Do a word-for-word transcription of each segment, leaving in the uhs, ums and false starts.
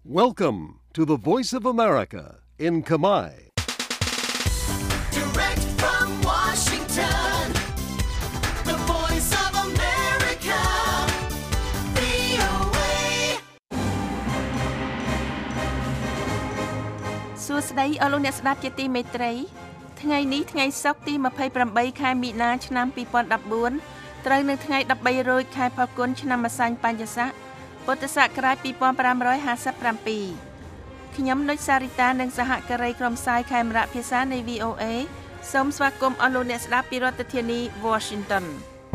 Welcome to the Voice of America in Khmer. Direct from Washington, the Voice of America, វី អូ เอសួស្តីអស់លោកអ្នកស្ដាប់ជាទីមេត្រីថ្ងៃនេះថ្ងៃសុក្រទីยี่สิบแปดខែមីនាឆ្នាំยี่สิบสิบสี่ត្រូវនៅថ្ងៃ13រោចខែផល្គុនឆ្នាំម្សាញ់បញ្ញស័កពុទ្ធសករាជยี่สิบห้าสิบเจ็ดខ្ញុំនុចសារិតានិងសហការីក្រុមផ្សាយខេមរៈភាសានៃ វី អូ เอ សូមស្វាគមន៍អស់លោកអ្នកស្ដាប់ពីរដ្ឋធានី Washington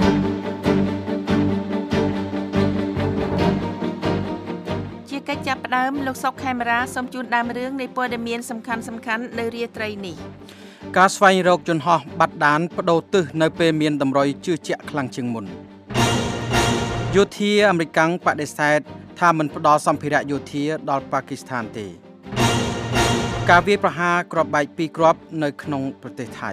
ជាកិច្ចចាប់ផ្ដើមលោកសុកខេមរាសូមជូនដើមរឿងនៃព័ត៌មានសំខាន់ៗនៅរាត្រីនេះការស្វែងរកជនហោះបាត់ដានបដូរទិសនៅពេលមានតម្រុយជឿជាក់ខ្លាំងជាងមុនយោធាអាមេរិកបដិសេធថាមិនផ្ដល់សម្ភារៈយោធាដល់ប៉ាគីស្ថានទេការវាយប្រហារគ្រាប់បែកពីរគ្រាប់នៅក្នុងប្រទេសថៃ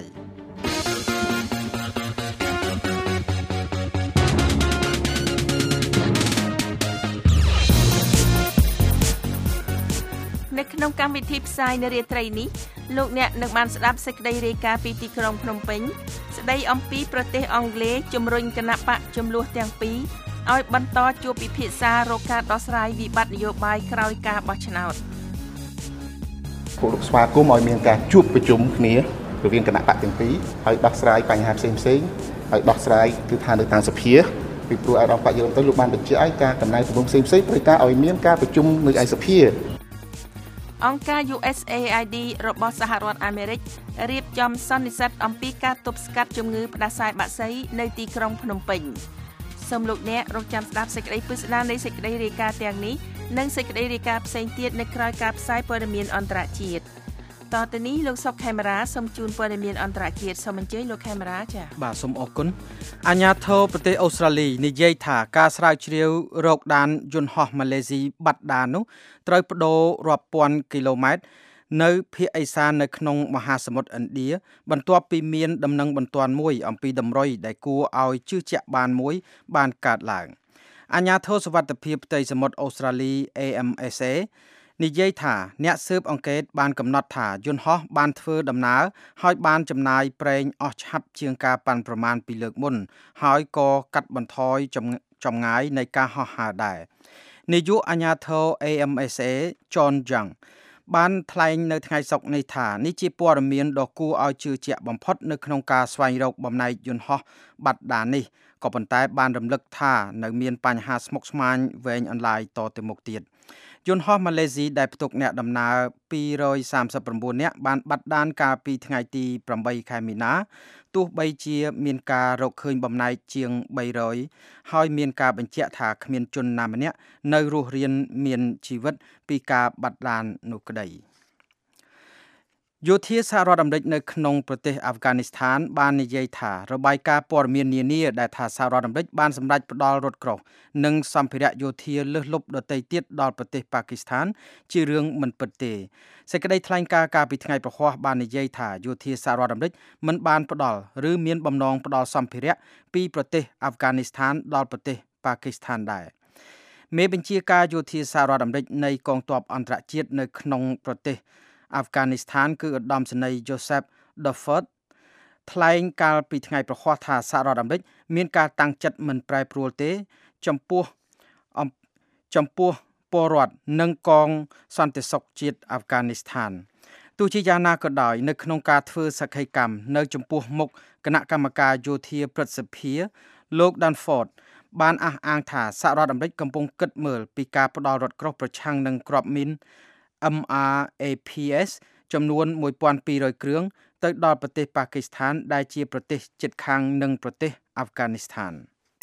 នៅក្នុងកម្មវិធីផ្សាយនៅរាត្រីនេះលោកអ្នកនឹងបានស្ដាប់សេចក្តីរាយការណ៍ពីទីក្រុងភ្នំពេញស្ដីអំពីប្រទេសអង់គ្លេសជំរុញគណបកចំនួនទាំងពីរឲ្យបន្តជួបពិភាក្សារកការដោះស្រាយវិបត្តិនយោបាយក្រោយការបោះឆ្នោតពួកលោកស្វាគមន៍ឲ្យមានការជួបប្រជុំគ្នារវាងគណៈបកទាំងពីរហើយដោះស្រាយបញ្ហាផ្សេងផ្សេងហើយដោះស្រាយគឺថានៅតាមសភាពីព្រោះអារម្មណ៍បកយើងទៅលោកបានបញ្ជាក់ឲ្យការកំណែទម្រង់ផ្សេងផ្សេងត្រូវការឲ្យមានការប្រជុំនៅឯសភាអង្គការ ยู เอส เอ ไอ ดี របស់សហរដ្ឋអាមេរិករៀបចំសន្និសីទអំពីការទប់ស្កាត់ជំងឺផ្ដាសាយបាក់សីនៅទីក្រុងភ្នំពេញសូមលោកអ្នករងចាំស្ដាប់សេចក្តីពិស្ដារនៃសេចក្តីរាយការណ៍ទាំងនេះនិងសេចក្តីរាយការណ៍ផ្សេងទៀតនៅក្រៅការផ្សាយព័ត៌មានអន្តរជាតិតទៅនេះលោកសុកខេមរាសូមជូនព័ត៌មានអន្តរជាតិសូមអញ្ជើញលោកខេមរាចា៎បាទសូមអរគុណអាជ្ញាធរប្រទេសអូស្ត្រាលីនិយាយថាការស្រាវជ្រាវរកដានយន្តហោះម៉ាឡេស៊ីបាត់ដាននោះត្រូវបដូររាប់ពាន់គីឡូម៉ែត្រនៅភាគឦសាននៅក្នុងមហាសមុទ្រឥណ្ឌាបន្ទាប់ពីមានដំណឹងបន្ទាន់មួយអំពីតម្រុយដែលគួរឲ្យជឿជាក់បានមួយបានកើតឡើងអាជ្ញាធរសុវត្ថិភាពផ្ទៃសមុទ្រអូស្ត្រាលី เอ เอ็ม เอส เอ និយាយថាអ្នកស៊ើបអង្កេតបានកំណត់ថាយន្តហោះបានធ្វើដំណើរហើយបានចំណាយប្រេងអស់ឆាប់ជាងការប៉ាន់ប្រមាណពីលើកមុនហើយក៏កាត់បន្ថយចម្ងាយនៃការហោះហើរដែរនាយកអាជ្ញាធរ เอ เอ็ม เอส เอ John Young បានថ្លែងនៅថ្ងៃសុក្រនេះថានេះជាព័ត៌មានដ៏គួរឲ្យជឿជាក់បំផុតនៅក្នុងការស្វែងរកបំណែកយន្តហោះបាត់ដាននេះក៏ប៉ុន្តែបានរំលឹកថានៅមានបញ្ហាស្មុគស្មាញវែងអន្លាយតទៅមុខទៀតយន្តហោះម៉ាឡេស៊ីដែលផ្ទុកអ្នកដំណើរពីររយសាមសិប៩នាក់បានបាត់ដានកាលពីថ្ងៃទី8ខែមីនាទោះបីជាមានការរកឃើញបំណែកជាងបីរយហើយមានការបញ្ជាក់ថាគ្មានជនណាម្នាក់នៅរស់រានមានជីវិតពីការបាត់ដាននោះក្តីយោធាសហរដ្ឋអាមេរិកនៅក្នុងប្រទេសអាហ្វហ្គានីស្ថានបាននិយាយថារបាយការណ៍ព័ត៌មាននានាដែលថាសហរដ្ឋអាមេរិកបានសម្រេចផ្ដល់រថក្រោះនិងសម្ភារៈយោធាលើសលប់ដទៃទៀតដល់ប្រទេសប៉ាគីស្ថានជារឿងមិនពិតទេសេចក្តីថ្លែងការណ៍កាលពីថ្ងៃប្រហ័សបាននិយាយថាយោធាសហរដ្ឋអាមេរិកមិនបានផ្ដល់ឬមានបំណងផ្ដល់សម្ភារៈពីប្រទេសអាហ្វហ្គានីស្ថានដល់ប្រទេសប៉ាគីស្ថានដែរមេបញ្ជាការយោធាសហរដ្ឋអាមេរិកនៃកងទ័ពអន្តរជាតិនៅក្នុងប្រទេសអាហ្វហ្គានីស្ថានគឺឧត្តមសេនីយ៍ Joseph Dunford ថ្លែងកាលពីថ្ងៃប្រហ័សថាសហរដ្ឋអាមេរិកមានការតាំងចិត្តមិនប្រែប្រួលទេចំពោះចំពោះពលរដ្ឋនិងកងសន្តិសុខជាតិអាហ្វហ្គានីស្ថានទោះជាយ៉ាងណាក៏ដោយនៅក្នុងការធ្វើសក្ខីកម្មនៅចំពោះមុខគណៈកម្មការយោធាព្រឹទ្ធសភាលោក Dunford បានអះអាងថាសហរដ្ឋអាមេរិកកំពុងគិតមើលពីការផ្ដល់រថក្រោះប្រឆាំងនឹងគ្រាប់មីនเอ็ม อาร์ เอ พี เอส ចំនួនមួយពាន់ពីររយគ្រឿងទៅដល់ប្រទេសប៉ាគីស្ថានដែលជាប្រទេសជិតខាងនឹងប្រទេសអាហ្វហ្គានីស្ថាន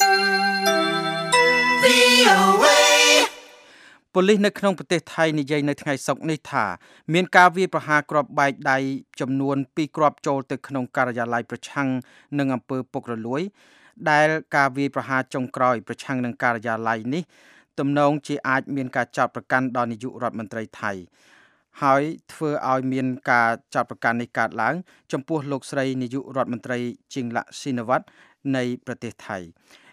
វី អូ เอប៉ូលីសនៅក្នុងប្រទេសថៃនិយាយនៅថ្ងៃសុក្រនេះថាមានការវាយប្រហារគ្រាប់បែកដៃចំនួនពីរគ្រាប់ចូលទៅក្នុងការិយាល័យប្រឆាំងនឹងអំពើពុករលួយដែលការវាយប្រហារចុងក្រោយប្រឆាំងនឹងការិយាល័យនេះទំនងជាអាចមានការចោទប្រកាន់ដល់នាយករដ្ឋមន្ត្រីថៃហើយធ្វើឲ្យមានការចោទប្រកាន់នេះកើតឡើងចំពោះលោកស្រីនាយករដ្ឋមន្ត្រីជីងឡាក់ស៊ីណាវ៉ាត់នៃប្រទេសថៃ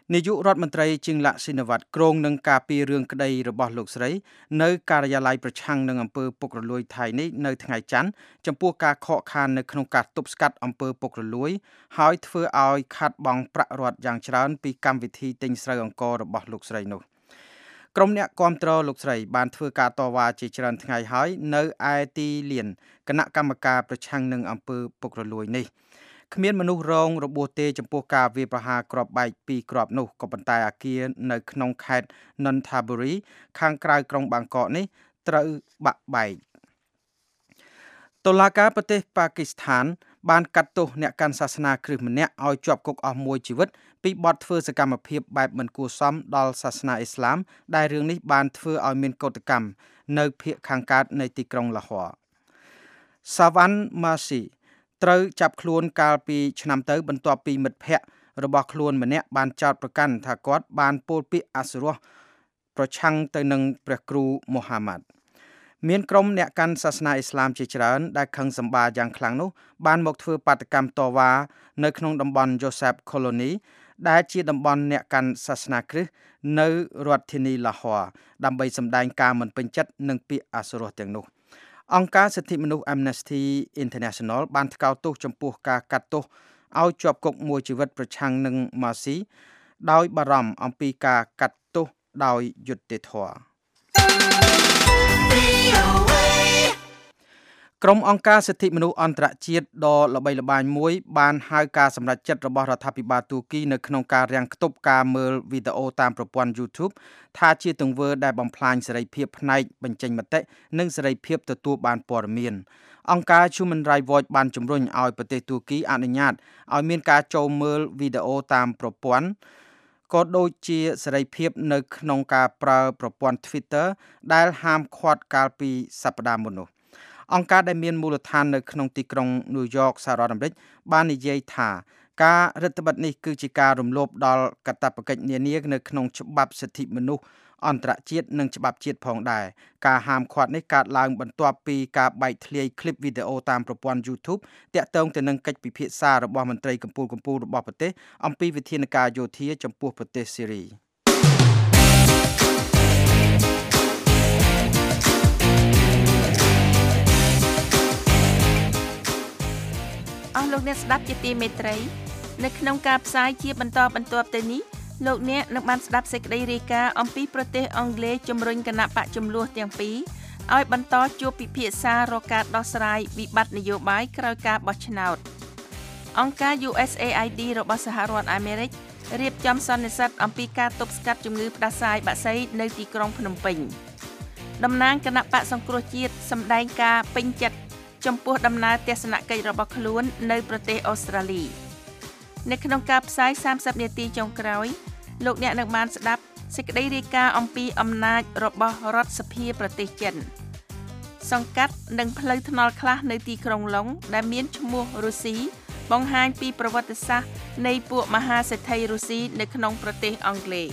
នាយករដ្ឋមន្ត្រីជាងឡាក់ស៊ីណាវ៉ាត់ក្រុងនឹងការពីរឿងក្តីរបស់លោកស្រីនៅការិយាល័យប្រឆាំងនឹងអំពើពុករលួយថៃនេះនៅថ្ងៃច័ន្ទចំពោះការខកខាននៅក្នុងការទប់ស្កាត់អំពើពុករលួយហើយធ្វើឲ្យខាត់បង់ប្រាក់រដ្ឋយ៉ាងច្រើនពីកម្មវិធីទិញស្រូវអង្កររបស់លោកស្រីនោះក្រុមអ្នកគាំទ្រលោកស្រីបានធ្វើការតវ៉ាជាច្រើនថ្ងៃហើយនៅឯទីលានគណៈកម្មការប្រឆាំងនឹងអំពើពុករលួយនេះគ្មានមនុស្សរងរបួសទេចំពោះការវាយប្រហារគ្រាប់បែកពីរគ្រាប់នោះក៏ប៉ុន្តែអគារនៅក្នុងខេត្ត Nonthaburi ខាងក្រៅក្រុងបាងកកនេះត្រូវបាក់បែកតុលាការប្រទេសប៉ាគីស្ថានបានកាត់ទោសអ្នកកាន់សាសនាគ្រិស្តម្នាក់ឲ្យជាប់គុកអស់មួយជីវិតពីបទធ្វើសកម្មភាពបែបមិនគួរសមដល់សាសនាអ៊ីស្លាមដែលរឿងនេះបានធ្វើឲ្យមានកោតកម្មនៅភាគខាងកើតនៃទីក្រុងឡាហ័រ Savan Masiត្រូវចាប់ខ្លួនកាលពីឆ្នាំទៅបន្ទាប់ពីមិត្តភ័ក្តិរបស់ខ្លួនម្នាក់បានចោទប្រកាន់ថាគាត់បានពោលពាក្យអសុរោះប្រឆាំងទៅនឹងព្រះគ្រូមូហាម៉ាត់មានក្រុមអ្នកកាន់សាសនាអ៊ីស្លាមជាច្រើនដែលខឹងសម្បាយ៉ាងខ្លាំងនោះបានមកធ្វើបាតកម្មតវ៉ានៅក្នុងតំបន់ Joseph Colony ដែលជាតំបន់អ្នកកាន់សាសនាគ្រិស្តនៅរដ្ឋធានីឡាហ័រដើម្បីសម្ដែងការមិនពេញចិត្តនឹងពាក្យអសុរោះទាំងនោះអង្គការសិទ្ធិមនុស្ស Amnesty International បានថ្កោលទោសចំពោះការកាត់ទោសឲ្យជាប់គុកមួយជីវិតប្រឆាំងនឹង Masi ដោយបារម្ភអំពីការកាត់ទោសដោយយុត្តិធម៌ក្រុមអង្គការសិទ្ធិមនុស្សអន្តរជាតិដ៏ល្បីល្បាញមួយបានហៅការសម្រេចចិត្តរបស់រដ្ឋាភិបាលទូគីនៅក្នុងការរាំងខ្ទប់ការមើលវីដេអូតាមប្រព័ន្ធ YouTube ថាជាទង្វើដែលបំផ្លាញសេរីភាពផ្នែកបញ្ចេញមតិនិងសេរីភាពទទួលបានព័ត៌មានអង្គការ Human Rights Watch បានជំរុញឲ្យប្រទេសទូគីអនុញ្ញាតឲ្យមានការចូលមើលវីដេអូតាមប្រព័ន្ធក៏ដូចជាសេរីភាពនៅក្នុងការប្រើប្រព័ន្ធ Twitter ដែលហាមឃាត់កាលពីសប្តាហ៍មុននោះអង្គការដែលមានមូលដ្ឋាននៅក្នុងទីក្រុងញូវយ៉កសហរដ្ឋអាមេរិកបាននិយាយថាការរដ្ឋបិទនេះគឺជាការរំលោភដល់កាតព្វកិច្ចនានានៅក្នុងច្បាប់សិទ្ធិមនុស្សអន្តរជាតិនិងច្បាប់ជាតិផងដែរការហាមឃាត់នេះកើតឡើងបន្ទាប់ពីការបែកធ្លាយคลิปវីដេអូតាមប្រព័ន្ធ YouTube ទាក់ទងទៅនឹងកិច្ចពិភាក្សារបស់មន្ត្រីកម្ពុជាកម្ពុជារបស់ប្រទេសអំពីវិធានការយោធាចំពោះប្រទេសសេរីអស់លោកអ្នកស្ដាប់ជាទីមេត្រីនៅក្នុងការផ្សាយជាបន្តបន្ទាប់ទៅនេះលោកអ្នកនឹងបានស្ដាប់សេចក្តីរាយការណ៍អំពីប្រទេសអង់គ្លេសជំរុញគណៈបកចំនួនទាំងពីរឲ្យបន្តជួបពិភាក្សារកការដោះស្រាយវិបត្តិនយោបាយក្រោយការបោះឆ្នោតអង្គការ U S A I D របស់សហរដ្ឋអាមេរិករៀបចំសន្និសីទអំពីការទប់ស្កាត់ជំងឺផ្ដាសាយបក្សីនៅទីក្រុងភ្នំពេញតំណាងគណៈបកសង្គ្រោះជាតិសម្ដែងការពេញចិត្តចំពោះដំណើរទស្សនកិច្ចរបស់ខ្លួននៅប្រទេសអូស្ត្រាលីនៅក្នុងការផ្សាយសាមសិបនាទីចុងក្រោយលោកអ្នកនឹងបានស្ដាប់សេចក្តីរាយការណ៍អំពីអំណាចរបស់រដ្ឋសភាប្រទេសចិនសង្កាត់និងផ្លូវថ្នល់ខ្លះនៅទីក្រុងឡុងដែលមានឈ្មោះរុស្ស៊ីបង្ហាញពីប្រវត្តិសាស្ត្រនៃពួកមហាសេដ្ឋីរុស្ស៊ីនៅក្នុងប្រទេសអង់គ្លេស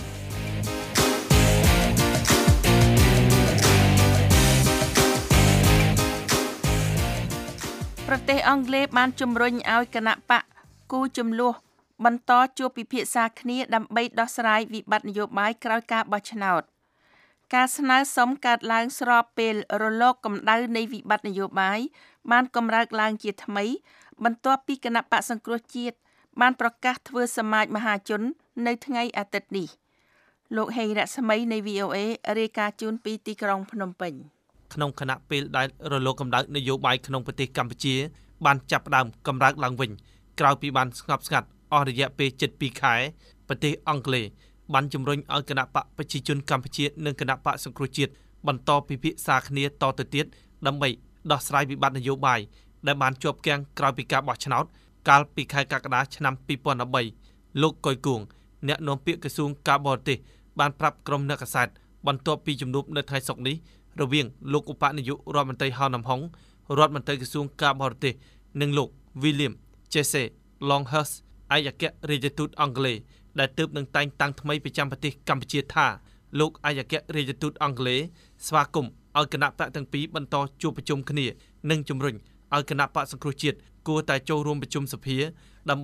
ប្រទេសអង់គ្លេសបានជំរុញឲ្យគណៈបកគូជំនួសបន្តជួបពិភាក្សាគ្នាដើម្បីដោះស្រាយវិបត្តិនយោបាយក្រោយការបោះឆ្នោតការស្នើសុំកើតឡើងស្របពេលរលកកម្ដៅនៃវិបត្តិនយោបាយបានកម្រើកឡើងជាថ្មីបន្ទាប់ពីគណៈបកសង្គ្រោះជាតិបានប្រកាសធ្វើសមាជមហាជននៅថ្ងៃអាទិត្យនេះលោកហេងរស្មីនៃ V O A រាយការណ៍ជូនពីទីក្រុងភ្នំពេញក្នុងគណៈពេលដែលរលកកម្ដៅនយោបាយក្នុងប្រទេសកម្ពុជាបានចាប់ផ្ដើមកម្រើកឡើងវិញក្រោយពីបានស្ងប់ស្ងាត់អស់រយៈពេលជិតពីរខែប្រទេសអង់គ្លេសបានជំរុញឲ្យគណៈបកប្រជាជនកម្ពុជានិងគណៈបកសង្គ្រោះជាតិបន្តពិភាក្សាគ្នាតទៅទៀតដើម្បីដោះស្រាយវិបត្តិនយោបាយដែលបានជាប់គាំងក្រោយពីការបោះឆ្នោតកាលពីខែកក្កដាឆ្នាំពីរពាន់បីលោកកុយគួងអ្នកនាំពាក្យក្រសួងការបរទេសបានប្រាប់ក្រុមអ្នកកាសែតបន្ទាប់ពីជំនួបនៅថ្ងៃសុក្រនេះរវាងលោកឧបនាយករដ្ឋមន្ត្រីហៅនំហុងរដ្ឋមន្ត្រីក្រសួងការបរទេសនិងលោក William Jesse Longhurst ឯកអគ្គរដ្ឋទូតអង់គ្លេសដែលទើបនឹងតែងតាំងថ្មីប្រចាំប្រទេសកម្ពុជាថាលោកឯកអគ្គរដ្ឋទូតអង់គ្លេសស្វាគមន៍ឲ្យគណៈបកទាំងពីរបន្តជួបប្រជុំគ្នានិងជំរុញឲ្យគណៈបកសង្គ្រោះជាតិគួរតែចូលរួមប្រជុំសភាដើម្បី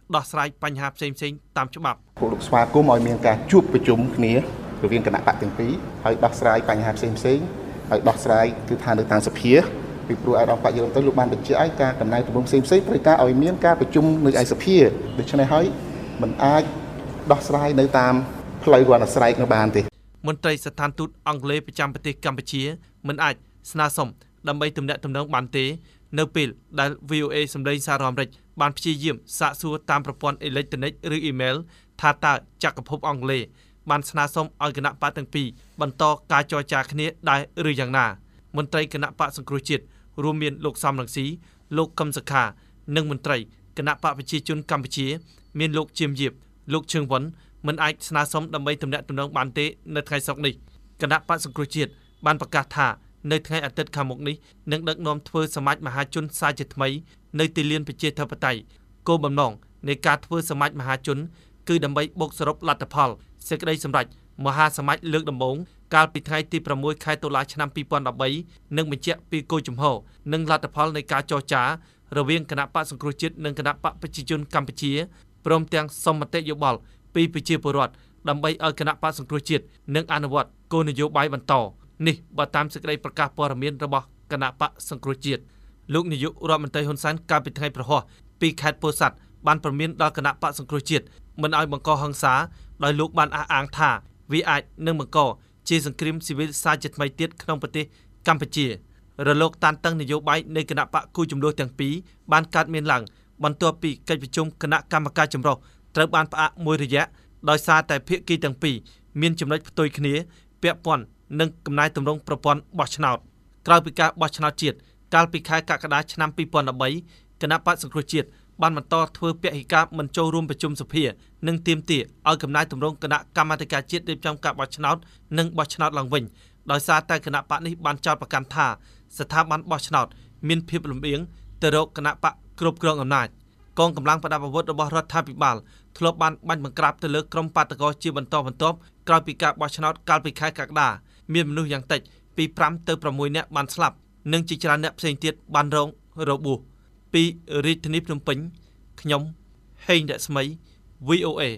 ដោះស្រាយបញ្ហាផ្សេងៗតាមច្បាប់គោលលោកស្វាគមន៍ឲ្យមានការជួបប្រជុំគ្នារវាងគណៈបកទាំងពីរហើយដោះស្រាយបញ្ហាផ្សេងៗហើយដោះស្រាយគឺថានៅតាមសភាពីព្រោះឯកឧត្តមបកយើងទៅលោកបានបញ្ជាក់ឲ្យការកំណែទម្រង់ផ្សេងៗត្រូវការឲ្យមានការប្រជុំនៅឯសភាដូច្នេះហើយមិនអាចដោះស្រាយនៅតាមផ្លូវគាត់ស្រែកនៅបានទេមន្ត្រីស្ថានទូតអង់គ្លេសប្រចាំប្រទេសកម្ពុជាមិនអាចស្នើសុំដើម្បីទំនាក់ទំនងបានទេនៅពេលដែល V O A សម្លេងសារអាមេរិកបានព្យាយាមសាកសួរតាមប្រព័ន្ធអេឡិចត្រូនិកឬអ៊ីមែលថាតើចក្រភពអង់គ្លេសបានស្នើសុំឲ្យគណៈបកទាំងពីរបន្តការចរចាគ្នាដែរឬយ៉ាងណាមន្ត្រីគណៈបកសង្គ្រោះជាតិរួមមានលោកសំរងស៊ីលោកកឹមសុខានិងមន្ត្រីគណៈបកប្រជាជនកម្ពុជាមានលោកជាមយៀបលោកឈឹងវុនមិនអាចស្នើសុំដើម្បីទំនាក់ទំនងបានទេនៅថ្ងៃសុក្រនេះគណៈបកសង្គ្រោះជាតិបានប្រកាសថានៅថ្ងៃអាទិត្យខាងមុខនេះនឹងដឹកនាំធ្វើសមាជមហាជនសាជាថ្មីនៅទីលានប្រជាធិបតេយ្យគោលបំណងនៃការធ្វើសមាជមហាជនគឺដើម្បីបូកសរុបលទ្ធផលសេចក្តីសម្រេចមហាសមាជលើកដំបូងកាលពីថ្ងៃទីប្រាំមួយខែតុលាឆ្នាំពីរពាន់ដប់បីនិងបញ្ជាក់ពីគោលជំហរនិងលទ្ធផលនៃការចរចារវាងគណៈបកសង្គ្រោះជាតិនិងគណៈបកប្រជាជនកម្ពុជាព្រមទាំងសមមតិយោបល់ពីប្រជាពលរដ្ឋដើម្បីឲ្យគណៈបកសង្គ្រោះជាតិនិងអនុវត្តគោលនយោបាយបន្តនេះបើតាមសេចក្តីប្រកាសព័ត៌មានរបស់គណៈបកសង្គ្រោះជាតិលោកនាយករដ្ឋមន្ត្រីហ៊ុនសែនកាលពីថ្ងៃប្រហោះពីខេត្តពោធិ៍សាត់បានព្រមានដល់គណៈបកសង្គ្រោះជាតិមិនឲ្យបង្កហិង្សាដោយលោកបានអះអាងថាវាអាចនឹងបង្កជាសង្គ្រាមស៊ីវិលសាជាថ្មីទៀតក្នុងប្រទេសកម្ពុជារលកតានតឹងនយោបាយនៃគណៈបកគូចំនួនទាំងពីរបានកើតមានឡើងបន្ទាប់ពីកិច្ចប្រជុំគណៈកម្មការចម្រុះត្រូវបានផ្អាកមួយរយៈដោយសារតែភាគីទាំងពីរមានចំណុចផ្ទុយគ្នាពាក់ព័ន្ធនឹងកំណែទម្រង់ប្រព័ន្ធបោះឆ្នោតក្រៅពីការបោះឆ្នោតជាតិកាលពីខែកក្កដាឆ្នាំពីរពាន់ដប់បីគណៈបកសង្គ្រោះជាតិបានបន្តធ្វើពហិការមិនចូលរួមប្រជុំសភានិងទាមទារឲ្យកំណែទម្រង់គណៈកម្មាធិការជាតិរៀបចំការបោះឆ្នោតនិងបោះឆ្នោតឡើងវិញដោយសារតែគណៈបកនេះបានចោទប្រកាន់ថាស្ថាប័នបោះឆ្នោតមានភាពលំអៀងទៅរកគណៈបកគ្រប់គ្រងអំណាចកងកម្លាំងប្រដាប់អាវុធរបស់រដ្ឋាភិបាលធ្លាប់បានបាញ់បង្ក្រាបទៅលើក្រុមបាតកោជាបន្តបន្ទាប់ក្រោយពីការបោះឆ្នោតកាលពីខែកក្កដាមានមនុស្សយ៉ាងតិចពីប្រាំទៅប្រាំមួយនាក់បានស្លាប់និងជាច្រើនអ្នកផ្សេងទៀតបានរងរបួសពីរាជធានីភ្នំពេញខ្ញុំហេងរស្មី V O A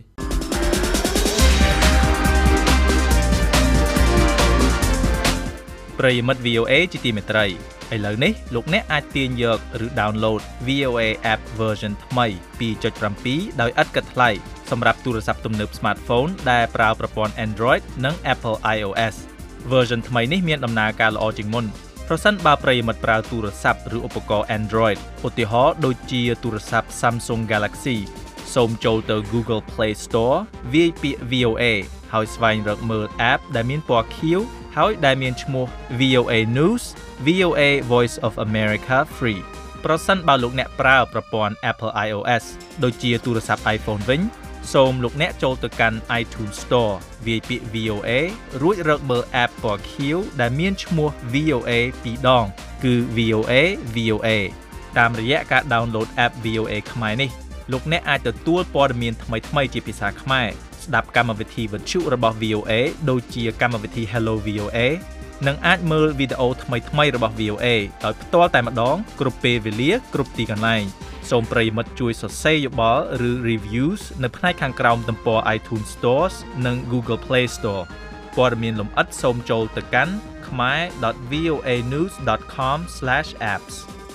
ប្រិយមិត្ត V O A ជាទីមេត្រីឥឡូវនេះលោកអ្នកអាចទាញយកឬ download V O A app version ថ្មី two point seven ដោយឥតគិតថ្លៃសម្រាប់ទូរស័ព្ទទំនើប smartphone ដែលប្រើប្រព័ន្ធ Android និង Apple iOS version ថ្មីនេះមានដំណើរការល្អជាងមុនប្រសិនបើប្រិយមិត្តប្រើទូរស័ព្ទឬឧបករណ៍ Android ឧទាហរណ៍ដូចជាទូរស័ព្ទ Samsung Galaxy សូមចូលទៅ Google Play Store វាយពាក្យ V O A ហើយស្វែងរកមើល app ដែលមានពណ៌ខៀវហើយដែលមានឈ្មោះ V O A News V O A Voice of America Free ប្រសិនបើលោកអ្នកប្រើប្រព័ន្ធ Apple iOS ដូចជាទូរស័ព្ទ iPhone វិញសូមលោកអ្នកចូលទៅកាន់ iTunes Store វាយពាក្យ V O A រួចរកមើល app ពណ៌ខៀវដែលមានឈ្មោះ V O A ពីរដងគឺ V O A V O A តាមរយៈការ download app V O A ខ្មែរនេះលោកអ្នកអាចទទួលព័ត៌មានថ្មីៗជាភាសាខ្មែរស្ដាប់កម្មវិធីវិទ្យុរបស់ V O A ដូចជាកម្មវិធី Hello V O A និងអាចមើលវីដេអូថ្មីៗរបស់ V O A ដោយផ្ទាល់តែម្ដងគ្រប់ពេលវេលាគ្រប់ទីកន្លែងសូមប្រិយមិត្តជួយសរសេរយោបល់ឬ reviews នៅផ្នែកខាងក្រោមទំព័រ iTunes Store និង Google Play Store ព័ត៌មានលម្អិតសូមចូលទៅកាន់ khmae dot v o a news dot com slash apps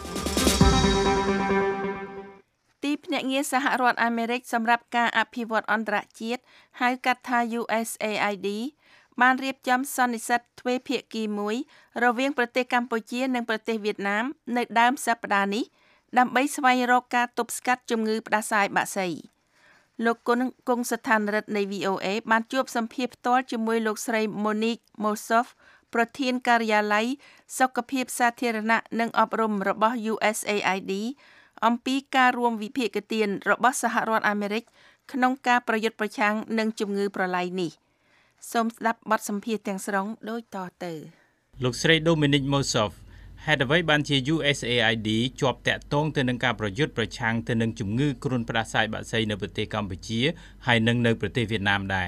ទីភ្នាក់ងារសហរដ្ឋអាមេរិកសម្រាប់ការអភិវឌ្ឍអន្តរជាតិហៅកាត់ថា U S A I D បានរៀបចំសន្និសីទទ្វេភាគីមួយរវាងប្រទេសកម្ពុជានិងប្រទេសវៀតណាមនៅដើមសប្តាហ៍នេះដើម្បីស្វែងរកការទប់ស្កាត់ជំងឺផ្ដាសាយបក្សីលោកគុណគង់ស្ថានរដ្ឋនៃ V O A បានជួបសម្ភាសផ្ទាល់ជាមួយលោកស្រី Monique Mosoff ប្រធានការិយាល័យសុខភាពសាធារណៈនិងអប់រំរបស់ U S A I D អំពីការរួមវិភាគទានរបស់សហរដ្ឋអាមេរិកក្នុងការប្រយុទ្ធប្រឆាំងនឹងជំងឺប្រឡាយនេះសូមស្ដាប់បទសម្ភាសន៍ទាំងស្រុងដូចតទៅលោកស្រី Dominique Mosoff ហេតុអ្វីបានជា U S A I D ជាប់តាក់ទងទៅនឹងការប្រយុទ្ធប្រឆាំងទៅនឹងជំងឺគ្រុនផ្ដាសាយបក្សីនៅប្រទេសកម្ពុជាហើយនិងនៅប្រទេសវៀតណាមដែរ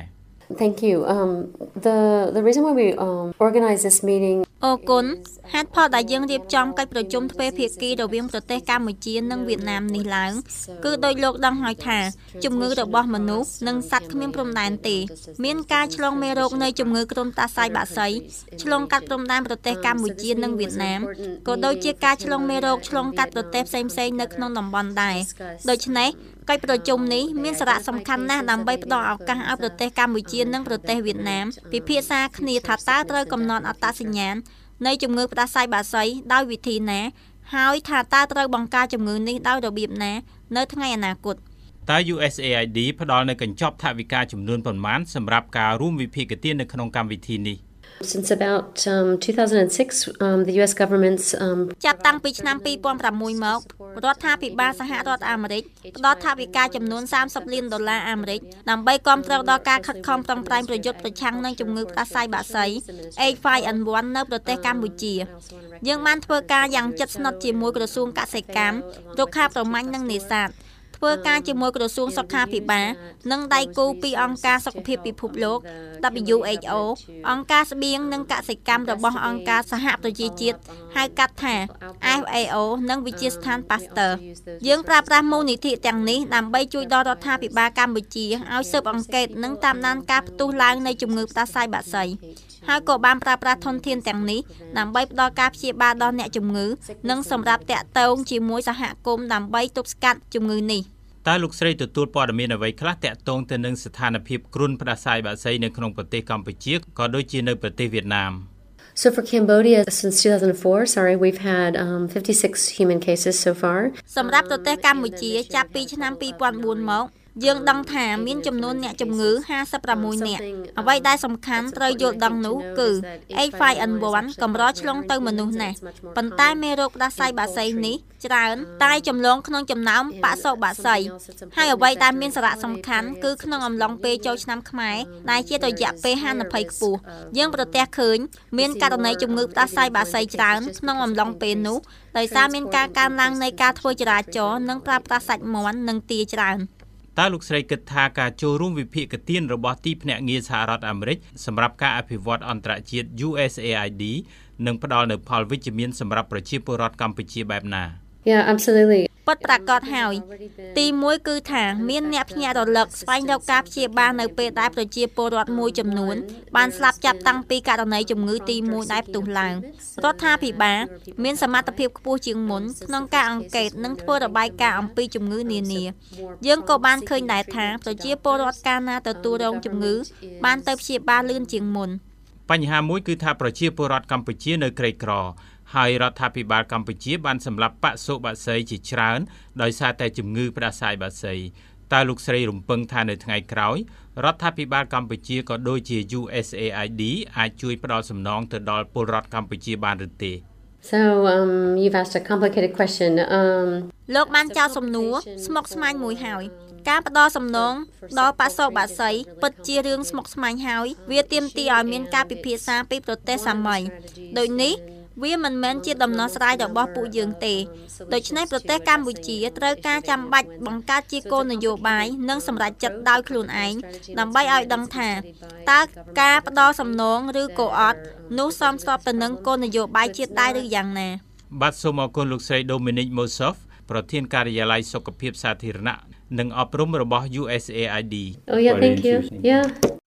Thank you. Um, the the reason why we um, organize this meeting អរគុណហេតុផលដែលយើងរៀបចំកិច្ចប្រជុំទ្វេភាគីរវាងប្រទេសកម្ពុជានិងវៀតណាមនេះឡើងគឺដោយលោកដឹងហើយថាជំងឺរបស់មនុស្សនិងសត្វគ្មានព្រំដែនទេមានការឆ្លងមេរោគនៃជំងឺគ្រុនតាសាយបាក់សីឆ្លងកាត់ព្រំដែនប្រទេសកម្ពុជានិងវៀតណាមក៏ដូចជាការឆ្លងមេរោគឆ្លងកាត់ប្រទេសផ្សេងៗនៅក្នុងតំបន់ដែរដូច្នេះកិច្ចប្រជុំនេះមានសារៈសំខាន់ណាស់ដើម្បីផ្ដល់ឱកាសឲ្យប្រទេសកម្ពុជានិងប្រទេសវៀតណាមពិភាក្សាគ្នាថាតើត្រូវកំណត់អត្តសញ្ញាណនៃជំងឺផ្ដាសាយបាក់សីដោយវិធីណាហើយថាតើត្រូវបង្ការជំងឺនេះដោយរបៀបណានៅថ្ងៃអនាគតតើ U S A I D ផ្ដល់នូវកញ្ចប់ថវិកាចំនួនប៉ុន្មានសម្រាប់ការរួមវិភាគទាននៅក្នុងកម្មវិធីនេះ Since about um, two thousand six, um, the U S government's um, ចាប់តាំងពីឆ្នាំtwo thousand sixមករដ្ឋាភិបាលសហរដ្ឋអាមេរិកផ្ដល់ថវិកាចំនួនthirtyលានដុល្លារអាមេរិកដើម្បីគាំទ្រដល់ការខិតខំប្រឹងប្រែងប្រយុទ្ធប្រឆាំងនឹងជំងឺផ្ដាសាយបាក់សី H five N one នៅប្រទេសកម្ពុជាយើងបានធ្វើការយ៉ាងជិតស្និទ្ធជាមួយក្រសួងកសិកម្មរុក្ខាប្រមាញ់និងនេសាទធ្វើការជាមួយក្រសួងសុខាភិបាលនិងដៃគូពីអង្គការសុខភាពពិភពលោក W H O អង្គការស្បៀងនិងកសិកម្មរបស់អង្គការសហប្រជាជាតិហៅកាត់ថា F A O និងវិទ្យាស្ថាន Pasteur យើងប្រើប្រាស់មូលនិធិទាំងនេះដើម្បីជួយដល់រដ្ឋាភិបាលកម្ពុជាឲ្យស៊ើបអង្កេតនិងតាមដានការផ្ទុះឡើងនៃជំងឺផ្ដាសាយបាក់សីហើយក៏បានប្រើប្រាស់ធនធានទាំងនេះដើម្បីផ្ដល់ការព្យាបាលដល់អ្នកជំងឺនិងសម្រាប់តាក់ទងជាមួយសហគមន៍ដើម្បីទប់ស្កាត់ជំងឺនេះតើលោកស្រីទទួលព័ត៌មានអ្វីខ្លះតាក់ទងទៅនឹងស្ថានភាពគ្រុនផ្ដាសាយបាក់សីនៅក្នុងប្រទេសកម្ពុជាក៏ដូចជានៅប្រទេសវៀតណាម So for Cambodia since two thousand four, sorry, we've had um, fifty-six human cases so far. សម្រាប់ប្រទេសកម្ពុជាចាប់ពីឆ្នាំtwo thousand fourមកយើងដឹងថាមានចំនួនអ្នកជំងឺfifty-sixនាក់អ្វីដែលសំខាន់ត្រូវយល់ដឹងនោះគឺ H five N one កម្រឆ្លងទៅមនុស្សណាស់ប៉ុន្តែមេរោគផ្ដាសាយបាក់សីនេះច្រើនតែចម្លងក្នុងចំណោមបសុបាក់សីហើយអ្វីដែលមានសារៈសំខាន់គឺក្នុងអំឡុងពេលចូលឆ្នាំខ្មែរដែលជារយៈពេលហានិភ័យខ្ពស់យើងប្រទះឃើញមានករណីជំងឺផ្ដាសាយបាក់សីច្រើនក្នុងអំឡុងពេលនោះដោយសារមានការកើនឡើងនៃការធ្វើចរាចរណ៍និងប្រើប្រាស់សាច់មាន់និងទាច្រើនតើលោកស្រីគិតថាការចូលរួមវិភាគទានរបស់ទីភ្នាក់ងារសហរដ្ឋអាមេរិកសម្រាប់ការអភិវឌ្ឍអន្តរជាតិ U S A I D នឹងផ្ដល់នូវផលវិជ្ជមានសម្រាប់ប្រជាពលរដ្ឋកម្ពុជាបែបណា Yeah, absolutely. ពិតប្រាកដហើយទីមួយគឺថាមានអ្នកភ្ញាក់រលឹកស្វែងរកការព្យាបាលនៅពេលដែលប្រជាពលរដ្ឋមួយចំនួនបានស្លាប់ចាប់តាំងពីករណីជំងឺទីមួយដែលផ្ទុះឡើងរដ្ឋាភិបាលមានសមត្ថភាពខ្ពស់ជាងមុនក្នុងការអង្កេតនិងធ្វើរបាយការណ៍អំពីជំងឺនានាយើងក៏បានឃើញដែរថាប្រជាពលរដ្ឋកាលណាទទួលរងជំងឺបានទៅព្យាបាលលឿនជាងមុនបញ្ហាមួយគឺថាប្រជាពលរដ្ឋកម្ពុជានៅក្រីក្រហើយរដ្ឋាភិបាលកម្ពុជាបានសម្លាប់បសុបក្សីជាច្រើនដោយសារតែជំងឺផ្ដាសាយបាក់សីតើលោកស្រីរំពឹងថានៅថ្ងៃក្រោយរដ្ឋាភិបាលកម្ពុជាក៏ដូចជា U S A I D អាចជួយផ្ដល់សំណងទៅដល់ពលរដ្ឋកម្ពុជាបានឬទេ So um you've asked a complicated question. Um លោកបានចោទសំណួរស្មុគស្មាញមួយហើយការផ្ដល់សំណងដល់បសុបាក់សីពិតជារឿងស្មុគស្មាញហើយវាទាមទារឲ្យមានការពិភាក្សាពីប្រទេសសាមីដូចនេះវាមិនមែនជាដំណោះស្រាយរបស់ពួកយើងទេដូច្នេះប្រទេសកម្ពុជាត្រូវការចាំបាច់បង្កើតជាគោលនយោបាយនិងសម្រេចចិត្តដោយខ្លួនឯងដើម្បីឲ្យដឹងថាតើការផ្ដល់សំណងឬក៏អត់នោះសមស្របទៅនឹងគោលនយោបាយជាតិដែរឬយ៉ាងណាបាទសូមអរគុណលោកស្រី Dominic Mosoff ប្រធានការិយាល័យសុខភាពសាធារណៈនិងអប់រំរបស់ U S A I D Oh yeah, thank you. Yeah.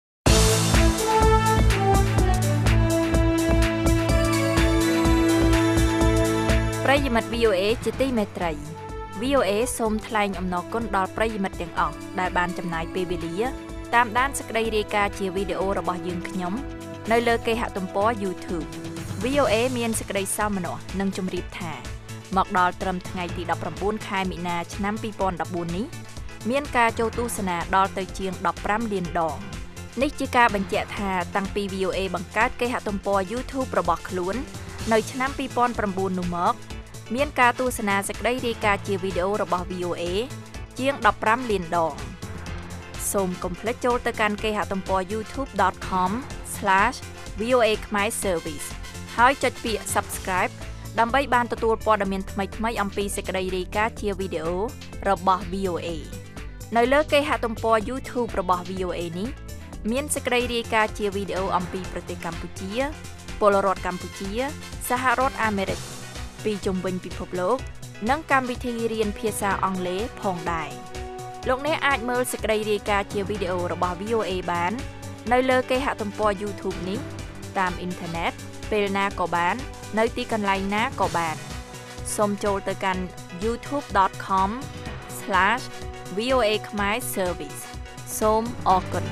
ប្រិយមិត្ត V O A ជាទីមេត្រី V O A សូមថ្លែងអំណរគុណដល់ប្រិយមិត្តទាំងអស់ដែលបានចំណាយពេលវេលាតាមដានសេចក្តីរាយការណ៍ជាវីដេអូរបស់យើងខ្ញុំនៅលើគេហទំព័រ YouTube V O A មានសេចក្តីសោមនស្សនិងជម្រាបថាមកដល់ត្រឹមថ្ងៃទីnineteenខែមីនាឆ្នាំtwo thousand fourteenនេះមានការចូលទស្សនាដល់ទៅជាងfifteenលានដងនេះជាការបញ្ជាក់ថាតាំងពី V O A បង្កើតគេហទំព័រ YouTube របស់ខ្លួននៅឆ្នាំtwo thousand nineនោះមកមានការទស្សនាសេចក្តីរាយការណ៍ជាវីដេអូរបស់ V O A ជាងfifteenលានដងសូមកុំភ្លេចចូលទៅកាន់គេហទំព័រ youtube dot com slash V O A Khmer Service ហើយចុចពាក្យ Subscribe ដើម្បីបានទទួលព័ត៌មានថ្មីៗអំពីសេចក្តីរាយការណ៍ជាវីដេអូរបស់ V O A នៅលើគេហទំព័រ YouTube របស់ V O A នេះមានសេចក្តីរាយការណ៍ជាវីដេអូអំពីប្រទេសកម្ពុជាពលរដ្ឋកម្ពុជាសហរដ្ឋអាមេរិកពីជុំវិញពិភពលោកនិងកម្មវិធីរៀនភាសាអង់គ្លេសផងដែរលោកអ្នកអាចមើលសេចក្តីរាយការណ៍ជាវីដេអូរបស់ វី អូ អេ បាននៅលើគេហទំព័រ YouTube នេះតាមអ៊ីនធឺណិតពេលណាក៏បាននៅទីកន្លែងណាក៏បានសូមចូលទៅកាន់ ยูทูบ ដត ខម ស្លាស វី អូ เอ Khmer Service សូមអរគុណ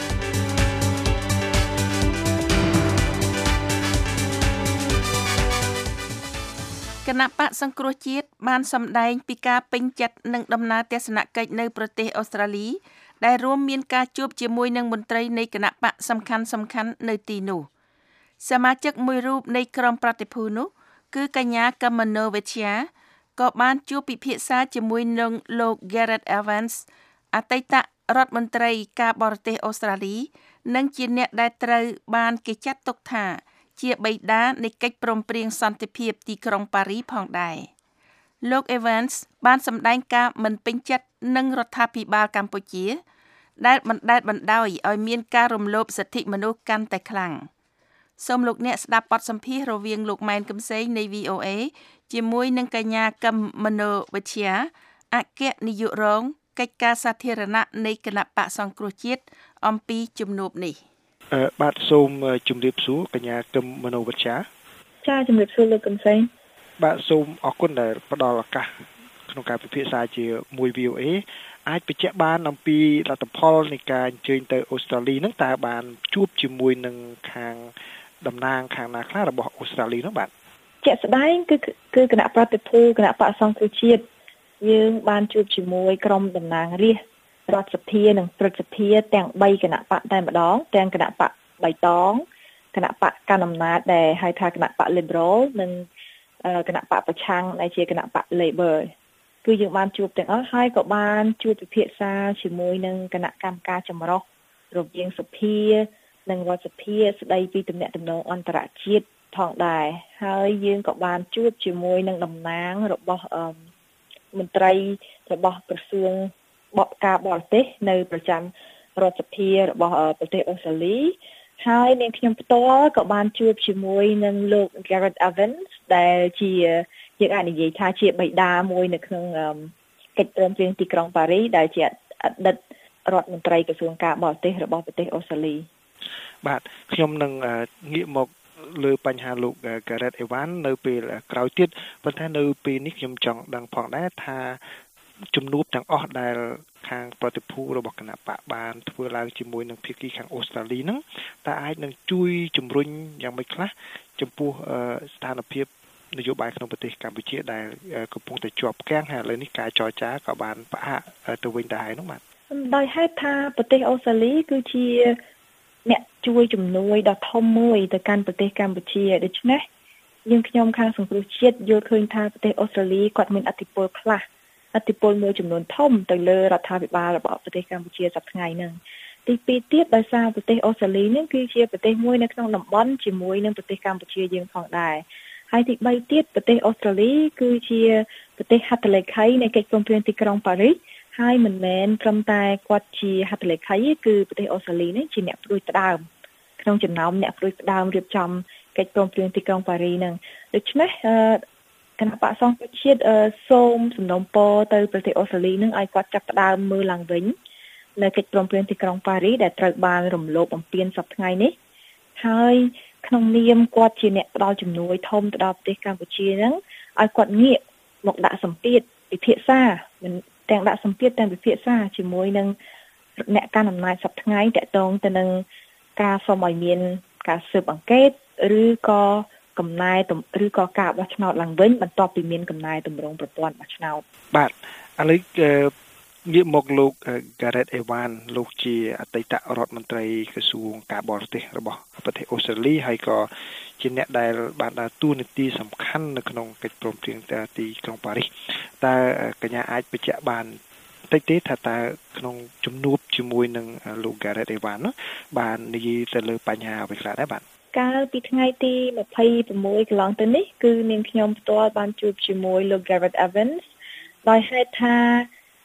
គណៈបកសង្គ្រោះជាតិបានសម្ដែងពីការពេញចិត្តនឹងដំណើរទស្សនកិច្ចនៅប្រទេសអូស្ត្រាលីដែលរួមមានការជួបជាមួយនឹងមន្ត្រីនៃគណៈបកសំខាន់សំខាន់នៅទីនោះសមាជិកមួយរូបនៃក្រុមប្រតិភូនោះគឺកញ្ញាកមនោវិជ្ជាក៏បានជួបពិភាក្សាជាមួយនឹងលោក Gareth Evans អតីតរដ្ឋមន្ត្រីការបរទេសអូស្ត្រាលីនិងជាអ្នកដែលត្រូវបានគេចាត់ទុកថាជាបិតានៃកិច្ចព្រមព្រៀងសន្តិភាពទីក្រុងប៉ារីផងដែរលោក Evans បានសម្ដែងការមិនពេញចិត្តនឹងរដ្ឋាភិបាលកម្ពុជាដែលបណ្តែតបណ្តោយឲ្យមានការរំលោភសិទ្ធិមនុស្សកាន់តែខ្លាំងសូមលោកអ្នកស្ដាប់បទសម្ភាសន៍រវាងលោកម៉ែនកំសែងនៃ វី អូ เอ ជាមួយនឹងកញ្ញាកមនោវិជ្ជាអគ្គនាយករងកិច្ចការសាធារណៈនៃគណៈបកសង្គ្រោះជាតិអំពីជំនួបនេះអឺបាទសូមជម្រាបសួរកញ្ញាកមនោវិជ្ជាចាជម្រាបសួរលោកកំសែងបាទសូមអរគុណដែលផ្ដល់ឱកាសក្នុងការពិភាក្សាជាមួយ វី អូ เอ អាចបញ្ជាក់បានអំពីលទ្ធផលនៃការអញ្ជើញទៅអូស្ត្រាលីហ្នឹងតើបានជួបជាមួយនឹងខាងតំណាងខាងណាខ្លះរបស់អូស្ត្រាលីនោះបាទជាក់ស្ដែងគឺគឺគណៈប្រតិភូគណៈបកសង្គ្រោះជាតិយើងបានជួបជាមួយក្រុមតំណាងរាស្ត្ររដ្ឋសភានិងព្រឹទ្ធសភាទាំងបីគណៈបកតែម្ដងទាំងគណៈបកបៃតងគណៈបកកណ្ដាលអំណាចដែលហៅថាគណៈបក Liberal និងគណៈបកប្រឆាំងដែលជាគណៈបក Labor គឺយើងបានជួបទាំងអស់ហើយក៏បានជួបពិភាក្សាជាមួយនឹងគណៈកម្មការចម្រុះរវាងសភានិងរដ្ឋសភាស្ដីពីទំនាក់ទំនងអន្តរជាតិផងដែរហើយយើងក៏បានជួបជាមួយនឹងតំណាងរបស់មន្ត្រីរបស់ក្រសួងបកការបរទេសនៅប្រចាំរដ្ឋសភារបស់ប្រទេសអូស្ត្រាលីហើយនាងខ្ញុំផ្ទាល់ក៏បានជួបជាមួយនឹងលោក Gareth Evans ដែលជាយើងអាចនិយាយថាជាបិតាមួយនៅក្នុងកិច្ចព្រមព្រៀងទីក្រុងប៉ារីដែលជាអតីតរដ្ឋមន្ត្រីក្រសួងការបរទេសរបស់ប្រទេសអូស្ត្រាលីបាទខ្ញុំនឹងងាកមកលើបញ្ហាលោក Gareth Evans នៅពេលក្រោយទៀតប៉ុន្តែនៅពេលនេះខ្ញុំចង់ដឹងផងដែរថាជំនួបទាំងអស់ដែលខាងប្រតិភូរបស់គណៈបកបានធ្វើឡើងជាមួយនឹងភាគីខាងអូស្ត្រាលីហ្នឹងតើអាចនឹងជួយជំរុញយ៉ាងម៉េចខ្លះចំពោះស្ថានភាពនយោបាយក្នុងប្រទេសកម្ពុជាដែលកំពុងតែជាប់គាំងហើយឥឡូវនេះការចរចាក៏បានផ្អាកទៅវិញដែរហ្នឹងបាទដោយហេតុថាប្រទេសអូស្ត្រាលីគឺជាអ្នកជួយជំនួយដ៏ធំមួយទៅកាន់ប្រទេសកម្ពុជាដូច្នេះយើងខ្ញុំខាងសង្គ្រោះជាតិយល់ឃើញថាប្រទេសអូស្ត្រាលីគាត់មានឥទ្ធិពលខ្លះឥទ្ធិពលមួយចំនួនធំទៅលើរដ្ឋាភិបាលរបស់ប្រទេសកម្ពុជាសប្តាហ៍ថ្ងៃហ្នឹងទីពីរទៀតដោយសារប្រទេសអូស្ត្រាលីហ្នឹងគឺជាប្រទេសមួយនៅក្នុងតំបន់ជាមួយនឹងប្រទេសកម្ពុជាយើងផងដែរហើយទីបីទៀតប្រទេសអូស្ត្រាលីគឺជាប្រទេសហត្ថលេខីនៃកិច្ចព្រមព្រៀងទីក្រុងប៉ារីសហើយមិនមែនត្រឹមតែគាត់ជាហត្ថលេខីគឺប្រទេសអូស្ត្រាលីនេះជាអ្នកផ្ដួចផ្ដើមក្នុងចំណោមអ្នកផ្ដួចផ្ដើមរៀបចំកិច្ចព្រមព្រៀងទីក្រុងប៉ារីសហ្នឹងដូច្នេះគណៈបកសង្គ្រោះជាតិសូមសំណូមពរទៅប្រទេសអូស្ត្រាលីនឹងឲ្យគាត់ចាប់ផ្ដើមមើលឡើងវិញនៅកិច្ចព្រមព្រៀងទីក្រុងប៉ារីសដែលត្រូវបានរំលោភបំពានសប្តាហ៍ថ្ងៃនេះហើយក្នុងនាមគាត់ជាអ្នកផ្ដល់ជំនួយធំទៅដល់ប្រទេសកម្ពុជាហ្នឹងឲ្យគាត់ងាកមកដាក់សម្ពាធពិភាក្សាមិនទាំងដាក់សម្ពាធទាំងពិភាក្សាជាមួយនឹងអ្នកកាន់អំណាចសប្តាហ៍ថ្ងៃតាក់ទងទៅនឹងការសុំឲ្យមានការស៊ើបអង្កេតឬក៏កំណែឬក៏ការបោះឆ្នោតឡើងវិញបន្ទាប់ពីមានកំណែតម្រង់ប្រព័ន្ធបោះឆ្នោតបាទឥឡូវងាកមកលោក Gareth Evans លោកជាអតីតរដ្ឋមន្ត្រីក្រសួងការបរទេសរបស់ប្រទេសអូស្ត្រាលីហើយក៏ជាអ្នកដែលបានដើរតួនាទីសំខាន់នៅក្នុងកិច្ចព្រមព្រៀងទីក្រុងប៉ារីសតើកញ្ញាអាចបញ្ជាក់បានតិចទេថាតើក្នុងជំនួបជាមួយនឹងលោក Gareth Evans នោះបាននិយាយទៅលើបញ្ហាអ្វីខ្លះដែរបាទកាលពីថ្ងៃទីម្ភៃប្រាំមួយកន្លងទៅនេះគឺនាងខ្ញុំផ្ទាល់បានជួបជាមួយលោក Gareth Evans ដោយហេតុថា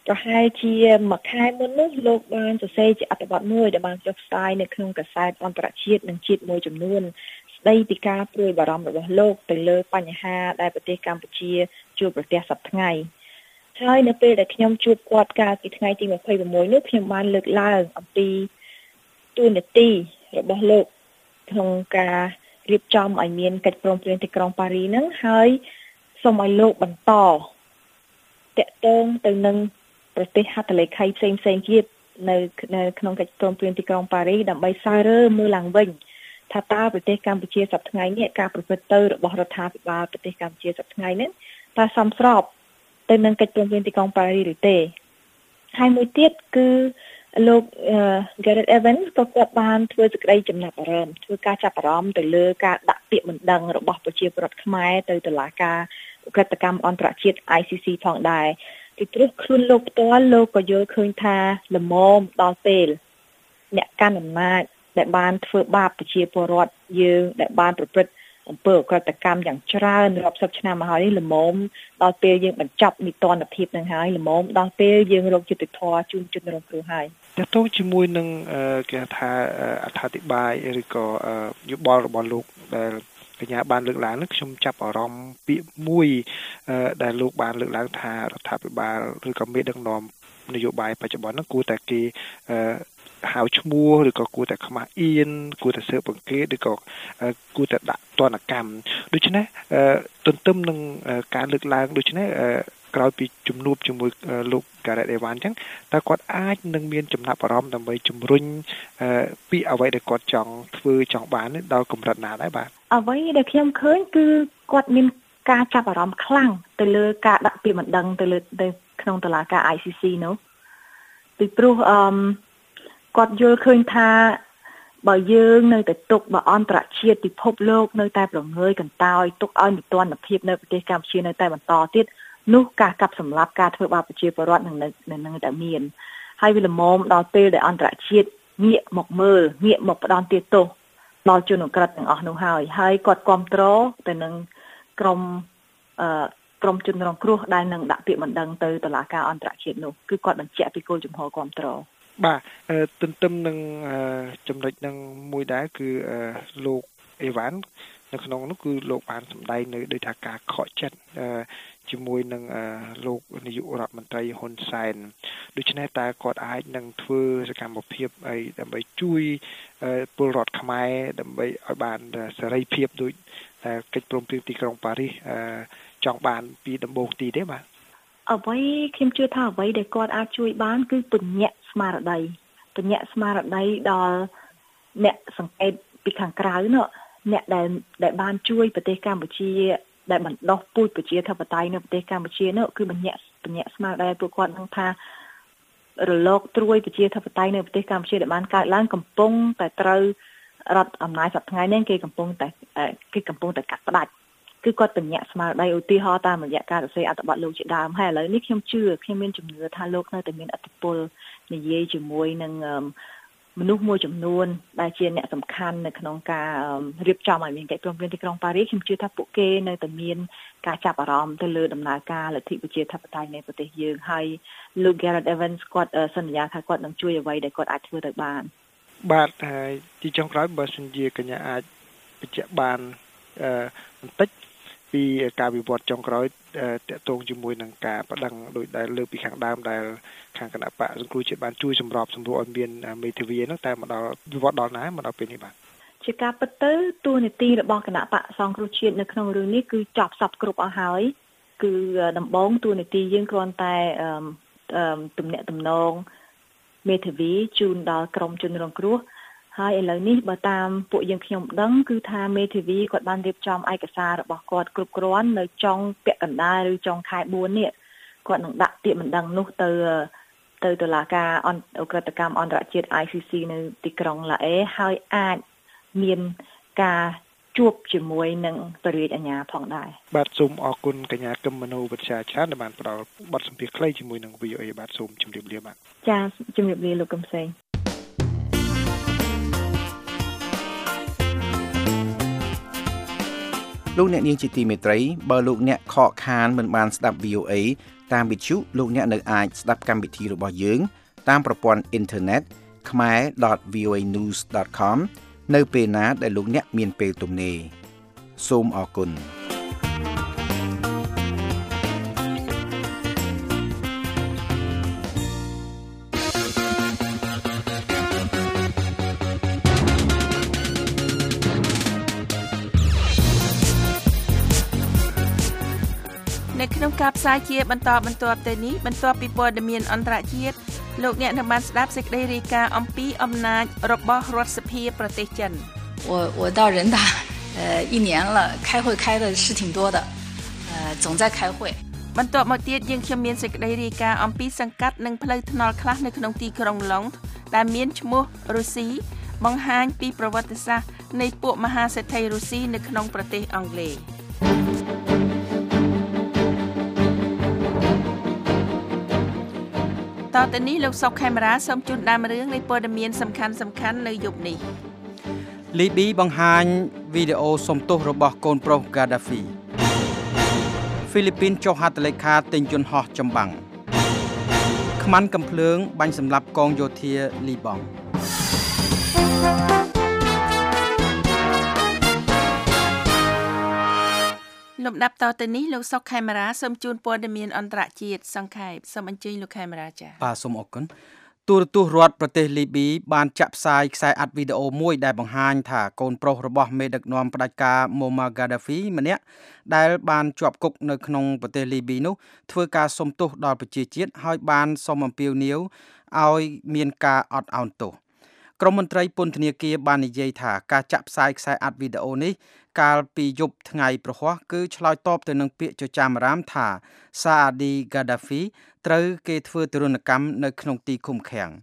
ប្រហែលជាមួយខែមុននោះលោកបានសរសេរជាអត្ថបទមួយដែលបានចុះផ្សាយនៅក្នុងកាសែតអន្តរជាតិនិងជាតិមួយចំនួនស្ដីពីការព្រួយបារម្ភរបស់លោកទៅលើបញ្ហាដែលប្រទេសកម្ពុជាជួបប្រទះសប្តាហ៍ថ្ងៃហើយនៅពេលដែលខ្ញុំជួបគាត់កាលពីថ្ងៃទីยี่สิบหกនោះខ្ញុំបានលើកឡើងអំពីទូនាទីរបស់លោកក្នុងការរៀបចំឲ្យមានកិច្ចព្រមព្រៀងទីក្រុងប៉ារីសហ្នឹងហើយសូមឲ្យលោកបន្តតាក់ទងទៅនឹងប្រទេសហត្ថលេខីផ្សេងផ្សេងទៀតនៅនៅក្នុងកិច្ចព្រមព្រៀងទីក្រុងប៉ារីសដើម្បីសើរើមើលឡើងវិញថាតើប្រទេសកម្ពុជាសប្តាហ៍ថ្ងៃនេះការប្រព្រឹត្តទៅរបស់រដ្ឋាភិបាលប្រទេសកម្ពុជាសប្តាហ៍ថ្ងៃនេះតើសមស្របទៅនឹងកិច្ចព្រមព្រៀងទីក្រុងប៉ារីសឬទេហើយមួយទៀតគឺលោក Gareth Evans ក៏គាត់បានធ្វើសេចក្តីចំណាប់អារម្មណ៍ធ្វើការចាប់អារម្មណ៍ទៅលើការដាក់ពាក្យបណ្ដឹងរបស់ប្រជាពលរដ្ឋខ្មែរទៅតុលាការឧក្រិដ្ឋកម្មអន្តរជាតិ I C C ផងដែរពីព្រោះខ្លួនលោកផ្ទាល់លោកក៏យល់ឃើញថាល្មមដល់ពេលអ្នកកាន់អំណាចដែលបានធ្វើបាបប្រជាពលរដ្ឋយើងដែលបានប្រព្រឹត្តអំពើអក្រិតកម្មយ៉ាងច្រើនរាប់សិបឆ្នាំមកហើយនេះល្មមដល់ពេលយើងបញ្ចប់នីតិរដ្ឋភាពនឹងហើយល្មមដល់ពេលយើងរកយុត្តិធម៌ជូនជនរងគ្រោះហើយតើតើជាមួយនឹងគេថាអត្ថាធិប្បាយឬក៏យោបល់របស់លោកដែលកញ្ញាបានលើកឡើងនេះខ្ញុំចាប់អារម្មណ៍ពាក្យមួយដែលលោកបានលើកឡើងថារដ្ឋាភិបាលឬក៏មេដឹកនាំនយោបាយបច្ចុប្បន្នហ្នឹងគួរតែគេហៅឈ្មោះឬក៏គួរតែខ្មាស់អៀនគួរតែស៊ើបអង្កេតឬក៏គួរតែដាក់ទណ្ឌកម្មដូច្នេះទន្ទឹមនឹងការលើកឡើងដូច្នេះក្រោយពីជំនួបជាមួយលោក Gareth Evans អញ្ចឹងតើគាត់អាចនឹងមានចំណាប់អារម្មណ៍ដើម្បីជំរុញពីអ្វីដែលគាត់ចង់ធ្វើចង់បានដល់កម្រិតណាដែរបាទអ្វីដែលខ្ញុំឃើញគឺគាត់មានការចាប់អារម្មណ៍ខ្លាំងទៅលើការដាក់ពាក្យបណ្ដឹងទៅលើក្នុងតុលាការ I C C នោះពីព្រោះអឺគាត់យល់ឃើញថាបើយើងនៅតែទុកបើអន្តរជាតិពិភពលោកនៅតែប្រងើយកន្តើយទុកឲ្យនីតិរដ្ឋភាពនៅប្រទេសកម្ពុជានៅតែបន្តទៀតនោះការកាប់សម្លាប់ការធ្វើបាបប្រជាពលរដ្ឋនឹងនឹងតែមានហើយវាល្មមដល់ពេលដែលអន្តរជាតិងាកមកមើលងាកមកផ្ដន់ទោសដល់ជនអក្រិតទាំងអស់នោះហើយហើយគាត់គ្រប់គ្រងទៅនឹងក្រមអឺក្រមជនរងគ្រោះដែលនឹងដាក់ពាក្យបណ្ដឹងទៅតុលាការអន្តរជាតិនោះគឺគាត់បញ្ជាក់ពីគោលជំហរគ្រប់គ្រងបាទទន្ទឹមនឹងចំណុចនឹងមួយដែរគឺលោកអេវ៉ាន់នៅក្នុងនោះគឺលោកបានសម្ដែងនៅដោយថាការខកចិត្តជាមួយនឹងលោកនាយករដ្ឋមន្ត្រីហ៊ុនសែនដូច្នេះតើគាត់អាចនឹងធ្វើសកម្មភាពអីដើម្បីជួយពលរដ្ឋខ្មែរដើម្បីឲ្យបានសេរីភាពដោយកិច្ចព្រមព្រៀងទីក្រុងប៉ារីសចង់បានពីដំបូងទីទេបាទអ្វីខ្ញុំជឿថាអ្វីដែលគាត់អាចជួយបានគឺពញ្ញាក់ស្មារតីពញ្ញាក់ស្មារតីដល់អ្នកសង្កេតពីខាងក្រៅនោះអ្នកដែលដែលបានជួយប្រទេសកម្ពុជាដែលបណ្ដោះពូជប្រជាធិបតេយ្យនៅប្រទេសកម្ពុជានោះគឺបញ្ញាក់បញ្ញាក់ស្មារតីពួកគាត់នឹងថារលកត្រួយប្រជាធិបតេយ្យនៅប្រទេសកម្ពុជាដែលបានកើតឡើងកំពុងតែត្រូវរដ្ឋអំណាចសប្តាហ៍ថ្ងៃនេះគេកំពុងតែគេកំពុងតែកាត់ផ្ដាច់គឺគាត់បញ្ញាក់ស្មារតីឧទាហរណ៍តាមរយៈការសរសេរអត្ថបទលោកជាដើមហើយឥឡូវនេះខ្ញុំជឿខ្ញុំមានជំនឿថាលោកនៅតែមានឥទ្ធិពលនិយាយជាមួយនឹងមនុស្សមួយចំនួនដែលជាអ្នកសំខាន់នៅក្នុងការរៀបចំឲ្យមានកិច្ចព្រមព្រៀងទីក្រុងប៉ារីសខ្ញុំជឿថាពួកគេនៅតែមានការចាប់អារម្មណ៍ទៅលើដំណើរការលទ្ធិប្រជាធិបតេយ្យនៃប្រទេសយើងហើយលោក Gareth Evans គាត់សន្យាថាគាត់នឹងជួយអ្វីដែលគាត់អាចធ្វើទៅបានបាទហើយទីចុងក្រោយបើសិនជាកញ្ញាអាចបញ្ជាក់បានអឺបន្តិចពីការវិវត្តចុងក្រោយតកតងជាមួយនឹងការបដិងដោយដែលលើកពីខាងដើមដែលខាងគណៈបកសង្គ្រោះជាតិបានជួយសម្របសម្រួលឲ្យមានមេធាវីហ្នឹងតែមកដល់វិវត្តដល់ណាមកដល់ពេលនេះបាទជាការពិតទៅតួនាទីរបស់គណៈបកសង្គ្រោះជាតិនៅក្នុងរឿងនេះគឺចប់សពគ្រប់អស់ហើយគឺដំបូងតួនាទីយើងគ្រាន់តែទំនាក់ទំនងមេធាវីជូនដល់ក្រុមជនរងគ្រោះហើយឥឡូវនេះបើតាមពួកយើងខ្ញុំដឹងគឺថាមេធាវីគាត់បានរៀបចំឯកសាររបស់គាត់គ្រប់គ្រាន់នៅចុងពាក់កណ្ដាលឬចុងខែបួននេះគាត់នឹងដាក់ពាក្យបណ្ដឹងនោះទៅទៅតុលាការអន្តរក្រិតកម្មអន្តរជាតិ I C C នៅទីក្រុងឡាអេហើយអាចមានការជួបជាមួយនឹងបរិយាអាជ្ញាផងដែរបាទសូមអរគុណកញ្ញាកឹមមនោវិជ្ជាច្រើនដែលបានផ្ដល់បទសម្ភាសន៍ខ្លីជាមួយនឹង V O A បាទសូមជម្រាបលាបាទចា៎ជម្រាបលាលោកកឹមសេងលោកអ្នកនាងជាទីមេត្រីបើលោកអ្នកខកខានមិនបានស្ដាប់ V O A តាមវិទ្យុលោកអ្នកនៅអាចស្ដាប់កម្មវិធីរបស់យើងតាមប្រព័ន្ធអ៊ីនធឺណិត khmer dot v o a news dot com នៅពេលណាដែលលោកអ្នកមានពេលទំនេរសូមអរគុណនៅក្នុងការផ្សាយជាបន្តបន្ទាប់ទៅនេះបន្ទាប់ពីព័ត៌មានអន្តរជាតិលោកអ្នកនឹងបានស្ដាប់សេចក្តីរាយការណ៍អំពីអំណាចរបស់រដ្ឋសភាប្រទេសចិន我我到人大呃一年了开会开的是挺多的呃总在开会បន្ទាប់មកទៀតយើងខ្ញុំមានសេចក្តីរាយការណ៍អំពីសង្កាត់និងផ្លូវថ្នល់ខ្លះនៅក្នុងទីក្រុងឡុងដែលមានឈ្មោះរុស្ស៊ីបង្ហាញពីប្រវត្តិសាស្ត្រនៃពួកមហាសេដ្ឋីរុស្ស៊ីនៅក្នុងប្រទេសអង់គ្លេសតទៅនេះលោកសុកខេមរាសូមជូនដើមរឿងនៃព័ត៌មានសំខាន់សំខាន់នៅយប់នេះលីប៊ីបង្ហាញវីដេអូសំទោសរបស់កូនប្រុស Gaddafi ហ្វីលីពីនចុះហត្ថលេខាទិញយន្តហោះចម្បាំងខ្មាន់កំភ្លើងបាញ់សម្លាប់កងយោធាលីបង់លំដាប់តទៅនេះលោកសុកខេមរាសូមជូនព័ត៌មានអន្តរជាតិសង្ខេបសូមអញ្ជើញលោកខេមរាចា៎បាទសូមអរគុណទូរទស្សន៍រដ្ឋប្រទេសលីប៊ីបានចាក់ផ្សាយខ្សែអត្ថវីដេអូមួយដែលបង្ហាញថាកូនប្រុសរបស់មេដឹកនាំផ្ដាច់ការ Muammar Gaddafi ម្នាក់ដែលបានជាប់គុកនៅក្នុងប្រទេសលីប៊ីនោះធ្វើការសុំទោសដល់ប្រជាជាតិហើយបានសុំអំពាវនាវឲ្យមានការអត់ឱនទោសក្រមមន្ត្រីពន្ធនាគារបាននិយាយថាការចាក់ផ្សាយខ្សែអត្ថវីដេអូនេះកាលពីយប់ថ្ងៃប្រហ័សគឺឆ្លើយតបទៅនឹងពាក្យចចាមអារាមថា Saadi Gaddafi ត្រូវគេធ្វើទរណកម្មនៅក្នុងទីឃុំឃាំង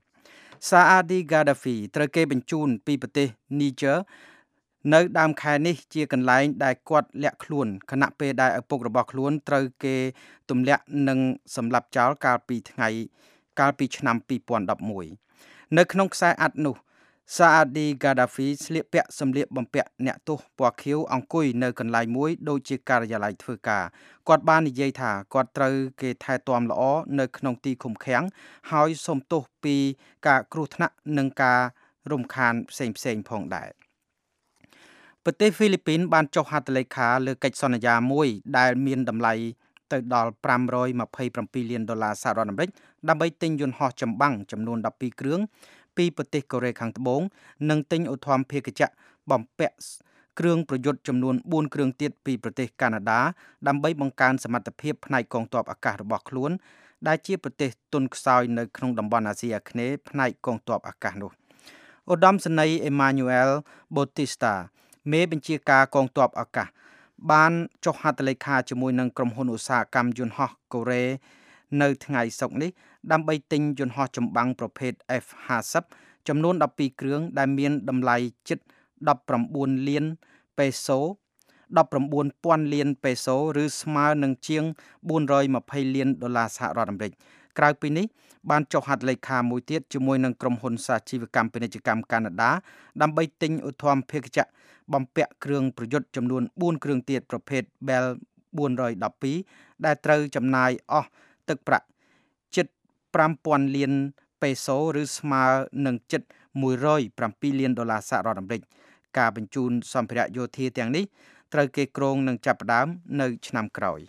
Saadi Gaddafi ត្រូវគេបញ្ជូនពីប្រទេស Niger នៅដើមខែនេះជាកន្លែងដែលគាត់លាក់ខ្លួនខណៈពេលដែលឪពុករបស់ខ្លួនត្រូវគេទម្លាក់និងសម្លាប់ចោលកាលពីថ្ងៃកាលពីឆ្នាំពីរពាន់ដប់មួយ នៅក្នុងខ្សែអត្ថនោះSaadi Gaddafi ស្លៀកពាក់សម្លៀកបំពាក់អ្នកទោសពណ៌ខៀវអង្គុយនៅកន្លែងមួយដូចជាការិយាល័យធ្វើការគាត់បាននិយាយថាគាត់ត្រូវគេថែទាំល្អនៅក្នុងទីឃុំឃាំងហើយសូមទោសពីការគ្រោះថ្នាក់និងការរំខានផ្សេងផ្សេងផងដែរប្រទេសហ្វីលីពីនបានចុះហត្ថលេខាលើកិច្ចសន្យាមួយដែលមានតម្លៃទៅដល់five hundred twenty-sevenលានដុល្លារសហរដ្ឋអាមេរិកដើម្បីទិញយន្តហោះចម្បាំងចំនួនtwelveគ្រឿងពីប្រទេសកូរ៉េខាងត្បូងនិងទិញឧទ្ធម្ភាគចក្របំពាក់គ្រឿងប្រយុទ្ធចំនួនfourគ្រឿងទៀតពីប្រទេសកាណាដាដើម្បីបង្កើនសមត្ថភាពផ្នែកកងទ័ពអាកាសរបស់ខ្លួនដែលជាប្រទេសទុនខ្សោយនៅក្នុងតំបន់អាស៊ីអាគ្នេយ៍ផ្នែកកងទ័ពអាកាសនោះឧត្តមសេនីយ៍ Emmanuel Bautista មេបញ្ជាការកងទ័ពអាកាសបានចុះហត្ថលេខាជាមួយនឹងក្រុមហ៊ុនឧស្សាហកម្មយន្តហោះកូរ៉េនៅថ្ងៃសុក្រនេះដើម្បីទិញយន្តហោះចម្បាំងប្រភេទ F fifty ចំនួនtwelveគ្រឿងដែលមានតម្លៃជិតnineteenលានពេសូnineteen thousandលានពេសូឬស្មើនឹងជាងfour hundred twentyលានដុល្លារសហរដ្ឋអាមេរិកក្រៅពីនេះបានចុះហត្ថលេខាមួយទៀតជាមួយនឹងក្រុមហ៊ុនសាជីវកម្មពាណិជ្ជកម្មកាណាដាដើម្បីទិញឧទ្ធម្ភាគចក្របំពាក់គ្រឿងប្រយុទ្ធចំនួនfourគ្រឿងទៀតប្រភេទ Bell four twelveដែលត្រូវចំណាយអស់ទឹកប្រាក់ជិតfive thousandលានពេសូឬស្មើនឹងជិតone hundred sevenលានដុល្លារសហរដ្ឋអាមេរិកការបញ្ជូនសម្ភារៈយោធាទាំងនេះត្រូវគេគ្រោងនឹងចាប់ផ្ដើមនៅឆ្នាំក្រោយ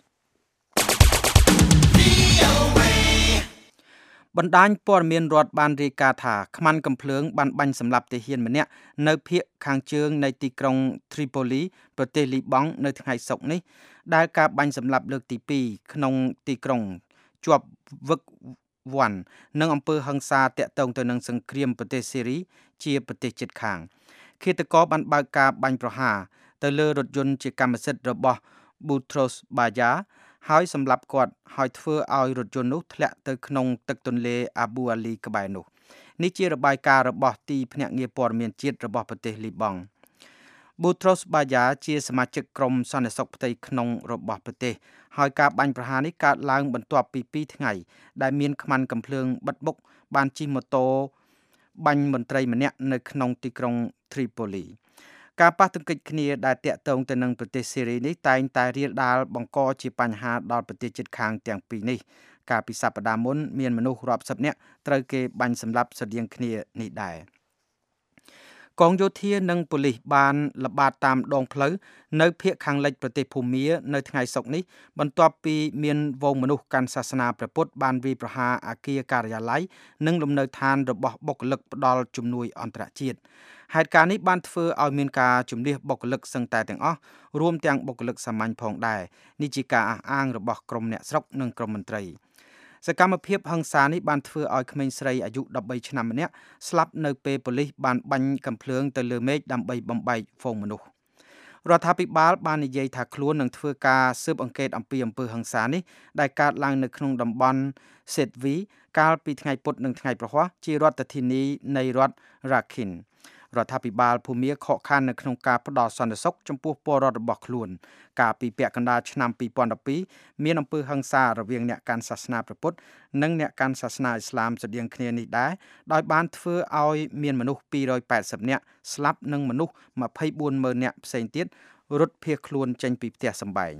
បណ្ដាញព័ត៌មានរដ្ឋបានរាយការណ៍ថាខ្មាន់កំភ្លើងបានបាញ់សម្លាប់ទាហានម្នាក់នៅភាគខាងជើងនៃទីក្រុង Tripoli ប្រទេសលីបង់នៅថ្ងៃសុក្រនេះដែលការបាញ់សម្លាប់លើកទីtwoក្នុងទីក្រុងជាប់វឹកវ៉ាន់និងអំពើហិង្សាតាក់ទងទៅនឹងសង្គ្រាមប្រទេសសេរីជាប្រទេសជិតខាងឃាតករបានបើកការបាញ់ប្រហារទៅលើរថយន្តជាកម្មសិទ្ធិរបស់ Boutros Boutros-Ghali ហើយសម្លាប់គាត់ហើយធ្វើឲ្យរថយន្តនោះធ្លាក់ទៅក្នុងទឹកទន្លេ Abu Ali ក្បែរនោះនេះជារបាយការណ៍របស់ទីភ្នាក់ងារព័ត៌មានជាតិរបស់ប្រទេសលីបង់ Boutros Boutros-Ghali ជាសមាជិកក្រុមសន្តិសុខផ្ទៃក្នុងរបស់ប្រទេសហើយការបាញ់ប្រហារនេះកើតឡើងបន្ទាប់ពីtwoថ្ងៃដែលមានខ្មាន់កំភ្លើងបិទបុកបានជិះម៉ូតូបាញ់មន្ត្រីម្នាក់នៅក្នុងទីក្រុង Tripoli ការប៉ះទង្គិចគ្នាដែលតាក់ទងទៅនឹងប្រទេសសេរីនេះតែងតែរាលដាលបង្កជាបញ្ហាដល់ប្រទេសជិតខាងទាំងពីរនេះកាលពីសប្តាហ៍មុនមានមនុស្សរាប់សិបនាក់ត្រូវគេបាញ់សម្លាប់ស្រដៀងគ្នានេះដែរកងយោធានិងប៉ូលីសបានល្បាតតាមដងផ្លូវនៅភូមិខាងលិចប្រទេសភូមានៅថ្ងៃសុក្រនេះបន្ទាប់ពីមានវងមនុស្សកាន់សាសនាព្រះពុទ្ធបានវាយប្រហារអគារការិយាល័យនិងលំនៅឋានរបស់បុគ្គលិកផ្ដល់ជំនួយអន្តរជាតិហេតុការណ៍នេះបានធ្វើឲ្យមានការជំនះបុគ្គលិកសឹងតែទាំងអស់រួមទាំងបុគ្គលិកសាមញ្ញផងដែរនេះជាការអះអាងរបស់ក្រមអ្នកស្រុកនិងក្រមមន្ត្រីសកម្មភាពហិង្សានេះបានធ្វើឲ្យក្មេងស្រីអាយុដប់បីឆ្នាំម្នាក់ស្លាប់នៅពេលប៉ូលីសបានបាញ់កាំភ្លើងទៅលើមេឃដើម្បីបំបែកហ្វូងមនុស្សរដ្ឋាភិបាលបាននិយាយថាខ្លួននឹងធ្វើការស៊ើបអង្កេតអំពីអំពើហិង្សានេះដែលកើតឡើងនៅក្នុងតំបន់សេតវីកាលពីថ្ងៃពុធនិងថ្ងៃប្រហ័សជារដ្ឋធានីនៃរដ្ឋ Rakhineរដ្ឋាភិបាលភូមាខកខាននៅក្នុងការផ្ដល់សន្តិសុខចំពោះពលរដ្ឋរបស់ខ្លួនកាលពីពាក់កណ្ដាលឆ្នាំពីរពាន់ដប់ពីរមានអំពើហិង្សារវាងអ្នកកាន់សាសនាព្រះពុទ្ធនិងអ្នកកាន់សាសនាអ៊ីស្លាមស្រដៀងគ្នានេះដែរដោយបានធ្វើឲ្យមានមនុស្សពីររយប៉ែតសិបនាក់ស្លាប់និងមនុស្សម្ភៃបួនម៉ឺននាក់ផ្សេងទៀតរត់ភៀសខ្លួនចេញពីផ្ទះសម្បែង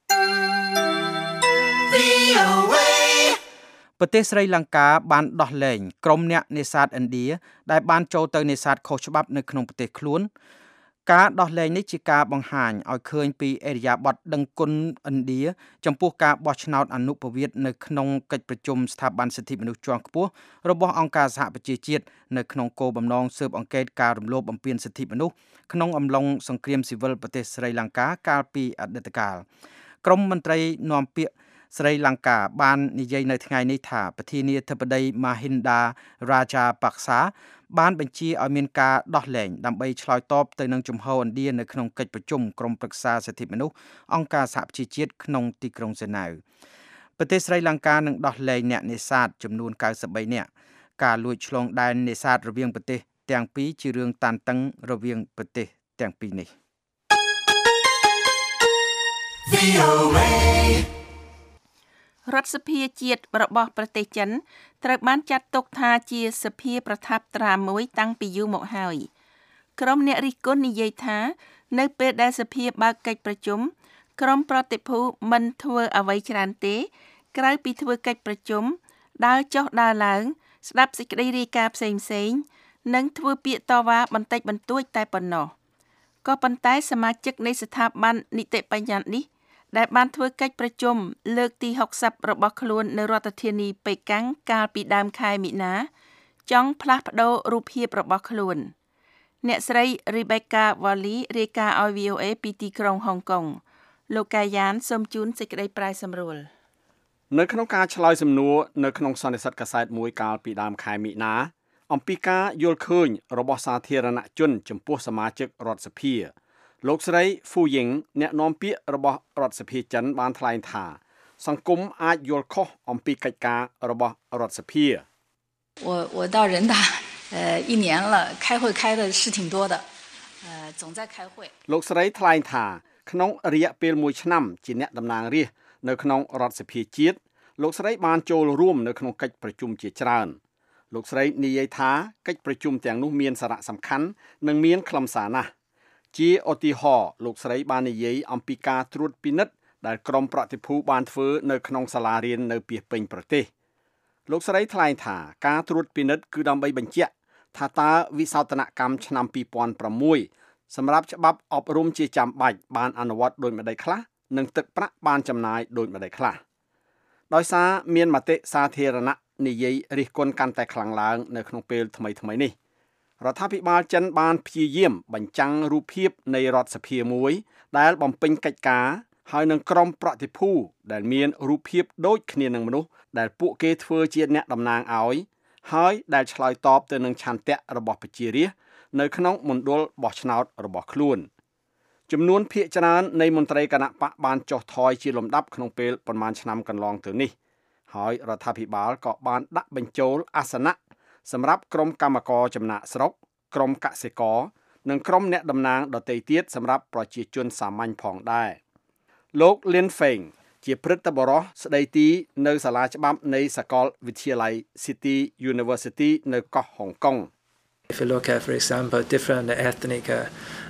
ប្រទេសស្រីលង្កាបានដោះលែងក្រុមអ្នកនេសាទឥណ្ឌាដែលបានចូលទៅនេសាទខុសច្បាប់នៅក្នុងប្រទេសខ្លួនការដោះលែងនេះជាការបង្ហាញឲ្យឃើញពីអរិយាប័ត្រដឹងគុណឥណ្ឌាចំពោះការបោះឆ្នោតអនុប្រវេសន៍នៅក្នុងកិច្ចប្រជុំស្ថាប័នសិទ្ធិមនុស្សជាន់ខ្ពស់របស់អង្គការសហប្រជាជាតិនៅក្នុងគោលបំណងស៊ើបអង្កេតការរំលោភបំពានសិទ្ធិមនុស្សក្នុងអំឡុងសង្គ្រាមស៊ីវិលប្រទេសស្រីលង្កាកាលពីអតីតកាលក្រុមមន្ត្រីនាំពាក្យស្រីលង្កាបាននិយាយនៅថ្ងៃនេះថាប្រធានាធិបតី Mahinda Rajapaksa បានបញ្ជាឲ្យមានការដោះលែងដើម្បីឆ្លើយតបទៅនឹងជំហរឥណ្ឌានៅក្នុងកិច្ចប្រជុំក្រុមប្រឹក្សាសិទ្ធិមនុស្សអង្គការសហប្រជាជាតិក្នុងទីក្រុងហ្សឺណែវប្រទេសស្រីលង្កានឹងដោះលែងអ្នកនេសាទចំនួនកៅសិបបីនាក់ការលួចឆ្លងដែននេសាទរវាងប្រទេសទាំងពីរជារឿងតានតឹងរវាងប្រទេសទាំងពីរនេះរដ្ឋសភាជាតិរបស់ប្រទេសចិនត្រូវបានចាត់ទុកថាជាសភាប្រថាប់ត្រាមួយតាំងពីយូរមកហើយក្រុមអ្នករិះគន់និយាយថានៅពេលដែលសភាបើកកិច្ចប្រជុំក្រុមប្រតិភូមិនធ្វើអ្វីច្រើនទេក្រៅពីធ្វើកិច្ចប្រជុំដើរចុះដើរឡើងស្ដាប់សេចក្តីរាយការណ៍ផ្សេងៗនិងធ្វើពាក្យតវ៉ាបន្តិចបន្តួចតែប៉ុណ្ណោះក៏ប៉ុន្តែសមាជិកនៃស្ថាប័ននីតិបញ្ញត្តិនេះដែលបានធ្វើកិច្ចប្រជុំលើកទីហុកសិបរបស់ខ្លួននៅរដ្ឋធានីប៉េកាំងកាលពីដើមខែមិនិនាចង់ផ្លាស់ប្ដូររូបភាពរបស់ខ្លួនអ្នកស្រី Rebecca Wally រាយការណ៍ឲ្យ វី អូ អេ ពីទីក្រុងហុងកុងលោកកាយ៉ានសូមជូនសេចក្តីប្រាយសម្រួលនៅក្នុងការឆ្លើយសំណួរនៅក្នុងសន្និសីទកាសែតមួយកាលពីដើមខែមិនិនាអំពីការយល់ឃើញរបស់សាធារណជនចំពោះសមាជិករដ្ឋសភាលោកស្រី Fu Ying អ្នកនាំពាក្យរបស់រដ្ឋសភាចិនបានថ្លែងថាសង្គមអាចយល់ខុសអំពីកិច្ចការរបស់រដ្ឋសភា我我到人大呃一年了开会开的是挺多的呃总在开会លោកស្រីថ្លែងថាក្នុងរយៈពេលមួយឆ្នាំជាអ្នកតំណាងរាស្ត្រនៅក្នុងរដ្ឋសភាជាតិលោកស្រីបានចូលរួមនៅក្នុងកិច្ចប្រជុំជាច្រើនលោកស្រីនិយាយថាកិច្ចប្រជុំទាំងនោះមានសារៈសំខាន់និងមានខ្លឹមសារណាស់ជាឧទាហរណ៍លោកស្រីបាននិយាយអំពីការត្រួតពិនិត្យដែលក្រុមប្រតិភូបានធ្វើនៅក្នុងសាលារៀននៅពាសពេញប្រទេសលោកស្រីថ្លែងថាការត្រួតពិនិត្យគឺដើម្បីបញ្ជាក់ថាតើវិសោធនកម្មឆ្នាំពីរពាន់ប្រាំមួយសម្រាប់ច្បាប់អប់រំជាចាំបាច់បានអនុវត្តដូចម្តេចខ្លះនិងទឹកប្រាក់បានចំណាយដូចម្តេចខ្លះដោយសារមានមតិសាធារណៈនិយាយរិះគន់កាន់តែខ្លាំងឡើងនៅក្នុងពេលថ្មីៗនេះរដ្ឋាភិបាលចិនបានព្យាយាមបញ្ចាំងរូបភាពនៃរដ្ឋសភាមួយដែលបំពេញកិច្ចការហើយនឹងក្រុមប្រតិភូដែលមានរូបភាពដូចគ្នានឹងមនុស្សដែលពួកគេធ្វើជាអ្នកតំណាងឲ្យហើយដែលឆ្លើយតបទៅនឹងឆន្ទៈរបស់ប្រជារាស្ត្រនៅក្នុងមណ្ឌលបោះឆ្នោតរបស់ខ្លួនចំនួនភាគច្រើននៃមន្ត្រីគណៈបកបានចុះថយជាលំដាប់ក្នុងពេលប្រមាណឆ្នាំកន្លងទៅនេះហើយរដ្ឋាភិបាលក៏បានដាក់បញ្ចូលអាសនៈសម្រាប់ក្រុមកម្មករចំណាក់ស្រុកក្រុមកសិករនិងក្រុមអ្នកតំណាងដទៃទៀតសម្រាប់ប្រជាជនសាមញ្ញផងដែរលោក Lin Feng ជាព្រឹទ្ធបរិះស្ដីទីនៅសាលាច្បាប់នៃសាកលវិទ្យាល័យ City University នៅកោះហុងកុង If you look at, for example, different ethnic uh,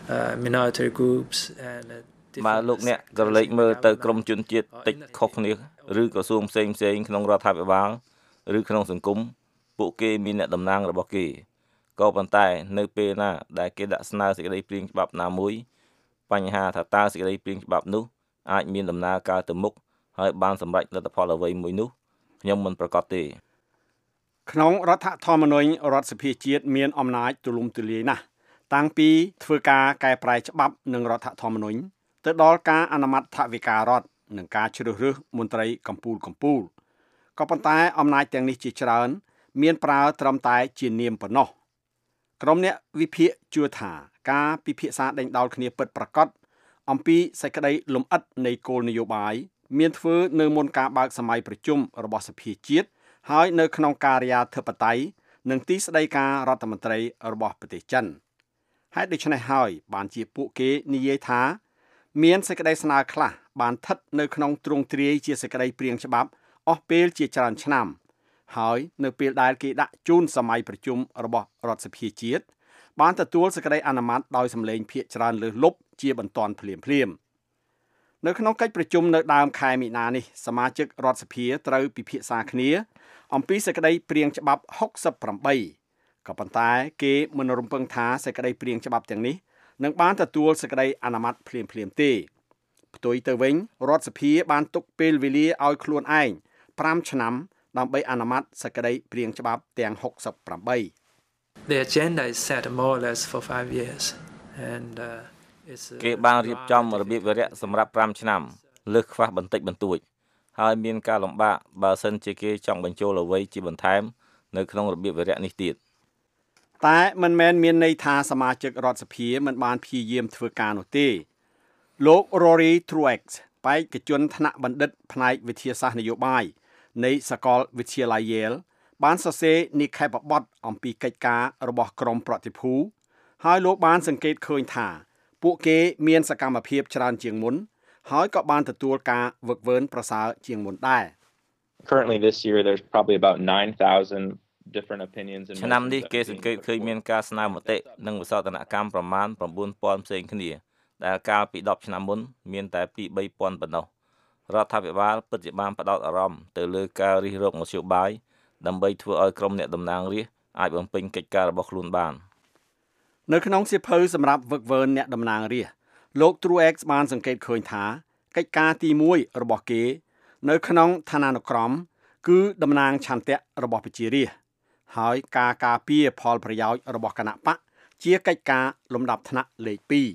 uh, minority groups and uh, បើលោកអ្នកក៏លេចមើលទៅក្រមជនជាតិតិចខុសគ្នាឬក្រសួងផ្សេងផ្សេងក្នុងរដ្ឋាភិបាលឬក្នុងសង្គមពួកគេមានអ្នកតំណាងរបស់គេក៏ប៉ុន្តែនៅពេលណាដែលគេដាក់ស្នើសេចក្តីព្រាងច្បាប់ណាមួយបញ្ហាថាតើសេចក្តីព្រាងច្បាប់នោះអាចមានដំណើរការទៅមុខហើយបានសម្រេចលទ្ធផលអ្វីមួយនោះខ្ញុំមិនប្រកាសទេក្នុងរដ្ឋធម្មនុញ្ញរដ្ឋសភាជាតិមានអំណាចទូលំទូលាយណាស់តាំងពីធ្វើការកែប្រែច្បាប់និងរដ្ឋធម្មនុញ្ញទៅដល់ការអនុម័តថវិការដ្ឋនិងការជ្រើសរើសមន្ត្រីកម្ពុជាកម្ពុជាក៏ប៉ុន្តែអំណាចទាំងនេះជាច្រើនមានប្រើត្រឹមតែជានាមប៉ុណ្ណោះក្រុមអ្នកវិភាគជឿថាការពិភាក្សាដេញដោលគ្នាពិតប្រាកដអំពីសេចក្តីលម្អិតនៃគោលនយោបាយមានធ្វើនៅមុនការបើកសម័យប្រជុំរបស់សភាជាតិហើយនៅក្នុងការិយាធិបតេយ្យនិងទីស្តីការរដ្ឋមន្ត្រីរបស់ប្រទេសចិនហេតុដូច្នេះហើយបានជាពួកគេនិយាយថាមានសេចក្តីស្នើខ្លះបានស្ថិតនៅក្នុងទ្រង់ទ្រាយជាសេចក្តីព្រាងច្បាប់អស់ពេលជាច្រើនឆ្នាំហើយនៅពេលដែលគេដាក់ជូនសម័យប្រជុំរបស់រដ្ឋសភាជាតិបានទទួលសេចក្តីអនុម័តដោយសម្លេងភាគច្រើនលើសលប់ជាបន្ទាន់ភ្លាមភ្លាមនៅក្នុងកិច្ចប្រជុំនៅដើមខែមីនានេះសមាជិករដ្ឋសភាត្រូវពិភាក្សាគ្នាអំពីសេចក្តីព្រាងច្បាប់ហុកសិបប្រាំបីក៏ប៉ុន្តែគេមិនរំពឹងថាសេចក្តីព្រាងច្បាប់ទាំងនេះនឹងបានទទួលសេចក្តីអនុម័តភ្លាមភ្លាមទេផ្ទុយទៅវិញរដ្ឋសភាបានទុកពេលវេលាឲ្យខ្លួនឯងប្រាំឆ្នាំដើម្បីអនុម័តសេចក្តីព្រាងច្បាប់ទាំងហុកសិបប្រាំបី The agenda is set more or less for five years and uh, it's គេបានរៀបចំរបៀបវារៈសម្រាប់ប្រាំឆ្នាំលើសខ្វះបន្តិចបន្តួចហើយមានការលំបាកបើសិនជាគេចង់បញ្ចូលអ្វីជាបន្ថែមនៅក្នុងរបៀបវារៈនេះទៀតតែមិនមែនមានន័យថាសមាជិករដ្ឋសភាមិនបានព្យាយាមធ្វើការនោះទេលោក Rory Truex បេក្ខជនថ្នាក់បណ្ឌិតផ្នែកវិទ្យាសាស្ត្រនយោបាយនៃសាកលវិទ្យាល័យ Yale បានសរសេរនិក្ខេបបទអំពីកិច្ចការរបស់ក្រមប្រតិភូហើយលោកបានសង្កេតឃើញថាពួកគេមានសកម្មភាពច្រើនជាងមុនហើយក៏បានទទួលការវឹកវើប្រសើរជាងមុនដែរ Currently this year there's probably about nine thousand different opinions and ឆ្នាំនេះគេសង្កេតឃើញមានការស្នើមតិនិងវិសោធនកម្មប្រមាណ៩ពាន់ផ្សេងគ្នាដែលកាលពីដប់ឆ្នាំមុនមានតែពីរបីពាន់ប៉ុណ្ណោះរដ្ឋាភិបាលពិតជាបានផ្ដោតអារម្មណ៍ទៅលើការរិះរកមធ្យោបាយដើម្បីធ្វើឲ្យក្រុមអ្នកតំណាងរាស្ត្រអាចបំពេញកិច្ចការរបស់ខ្លួនបាននៅក្នុងសៀវភៅសម្រាប់វឹកវើអ្នកតំណាងរាស្ត្រលោក Truex បានសង្កេតឃើញថាកិច្ចការទីមួយរបស់គេនៅក្នុងឋានានុក្រមគឺតំណាងឆន្ទៈរបស់ប្រជារាស្ត្រហើយការការពារផលប្រយោជន៍របស់គណៈបកជាកិច្ចការលំដាប់ថ្នាក់លេខពីរ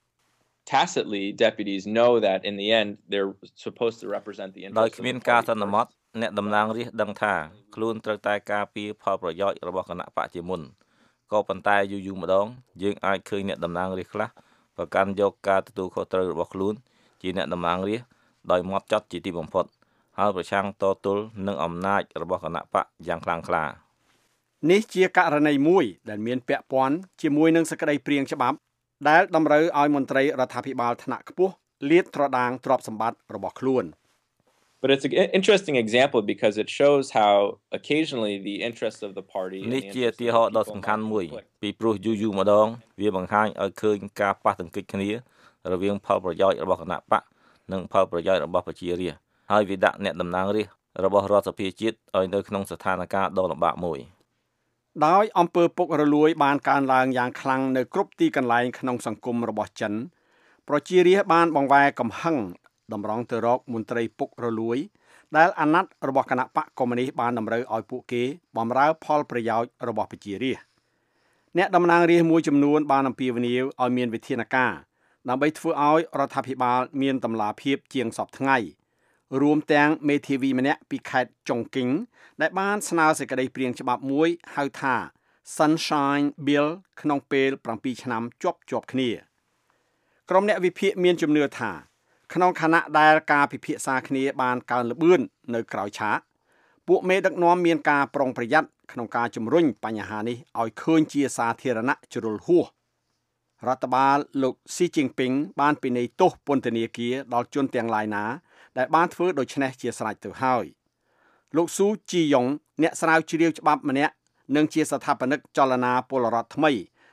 Tacitly deputies know that in the end they're supposed to represent the interests ដោយគ្មានការសន្មត់អ្នកតំណាងរាស្ត្រដឹងថាខ្លួនត្រូវតែការពារផលប្រយោជន៍របស់គណៈបកជាមុនក៏ប៉ុន្តែយូរយូរម្ដងយើងអាចឃើញអ្នកតំណាងរាស្ត្រខ្លះប្រកាន់យកការទទួលខុសត្រូវរបស់ខ្លួនជាអ្នកតំណាងរាស្ត្រដោយម៉ត់ចត់ជាទីបំផុតហើយប្រឆាំងតទល់នឹងអំណាចរបស់គណៈបកយ៉ាងខ្លាំងក្លានេះជាករណីមួយដែលមានពាក់ព័ន្ធជាមួយនឹងសេចក្តីព្រាងច្បាប់ដែលតម្រូវឲ្យមន្ត្រីរដ្ឋាភិបាលថ្នាក់ខ្ពស់លាតត្រដាងទ្រព្យសម្បត្តិរបស់ខ្លួន But it's an interesting example because it shows how occasionally the interests of the party នេះជាឧទាហរណ៍ដ៏សំខាន់មួយពីព្រោះយូរយូរម្ដងវាបង្ហាញឲ្យឃើញការប៉ះទង្គិចគ្នារវាងផលប្រយោជន៍របស់គណៈបកនិងផលប្រយោជន៍របស់ប្រជារាស្ត្រហើយវាដាក់អ្នកតំណាងរាស្ត្ររបស់រដ្ឋសភាជាតិឲ្យនៅក្នុងស្ថានភាពដ៏លំបាកមួយដោយអំពើពុករលួយបានកើនឡើងយ៉ាងខ្លាំងនៅគ្រប់ទីកន្លែងក្នុងសង្គមរបស់ចិនប្រជារាស្ត្របានបង្វែរកំហឹងតម្រង់ទៅរកមន្ត្រីពុករលួយដែលអាណត្តិរបស់គណៈបកកុម្មុយនីសបានតម្រូវឲ្យពួកគេបម្រើផលប្រយោជន៍របស់ប្រជារាស្ត្រអ្នកតំណាងរាស្ត្រមួយចំនួនបានអំពាវនាវឲ្យមានវិធានការដើម្បីធ្វើឲ្យរដ្ឋាភិបាលមានតម្លាភាពជាងសពថ្ងៃរួមទាំងមេធាវីម្នាក់ពីខេត្តចុងគីងដែលបានស្នើសេចក្តីព្រាងច្បាប់មួយហៅថា Sunshine Bill ក្នុងពេលប្រាំពីរឆ្នាំជាប់ជាប់គ្នាក្រុមអ្នកវិភាគមានជំនឿថាក្នុងខណៈដែលការពិភាក្សាគ្នាបានកើនល្បឿននៅក្រៅឆាកពួកមេដឹកនាំមានការប្រុងប្រយ័ត្នក្នុងការជំរុញបញ្ហានេះឲ្យឃើញជាសាធារណៈជ្រុលហួសរដ្ឋបាលលោកស៊ីជីងពីងបានពិន័យទោសពន្ធនាគារដល់ជនទាំងឡាយណាដែលបានធ្វើដូច្នេះជាស្រេចទៅហើយលោកស៊ូជីយ៉ុងអ្នកស្រាវជ្រាវច្បាប់ម្នាក់និងជាស្ថាបនិកចលនាពលរដ្ឋថ្មី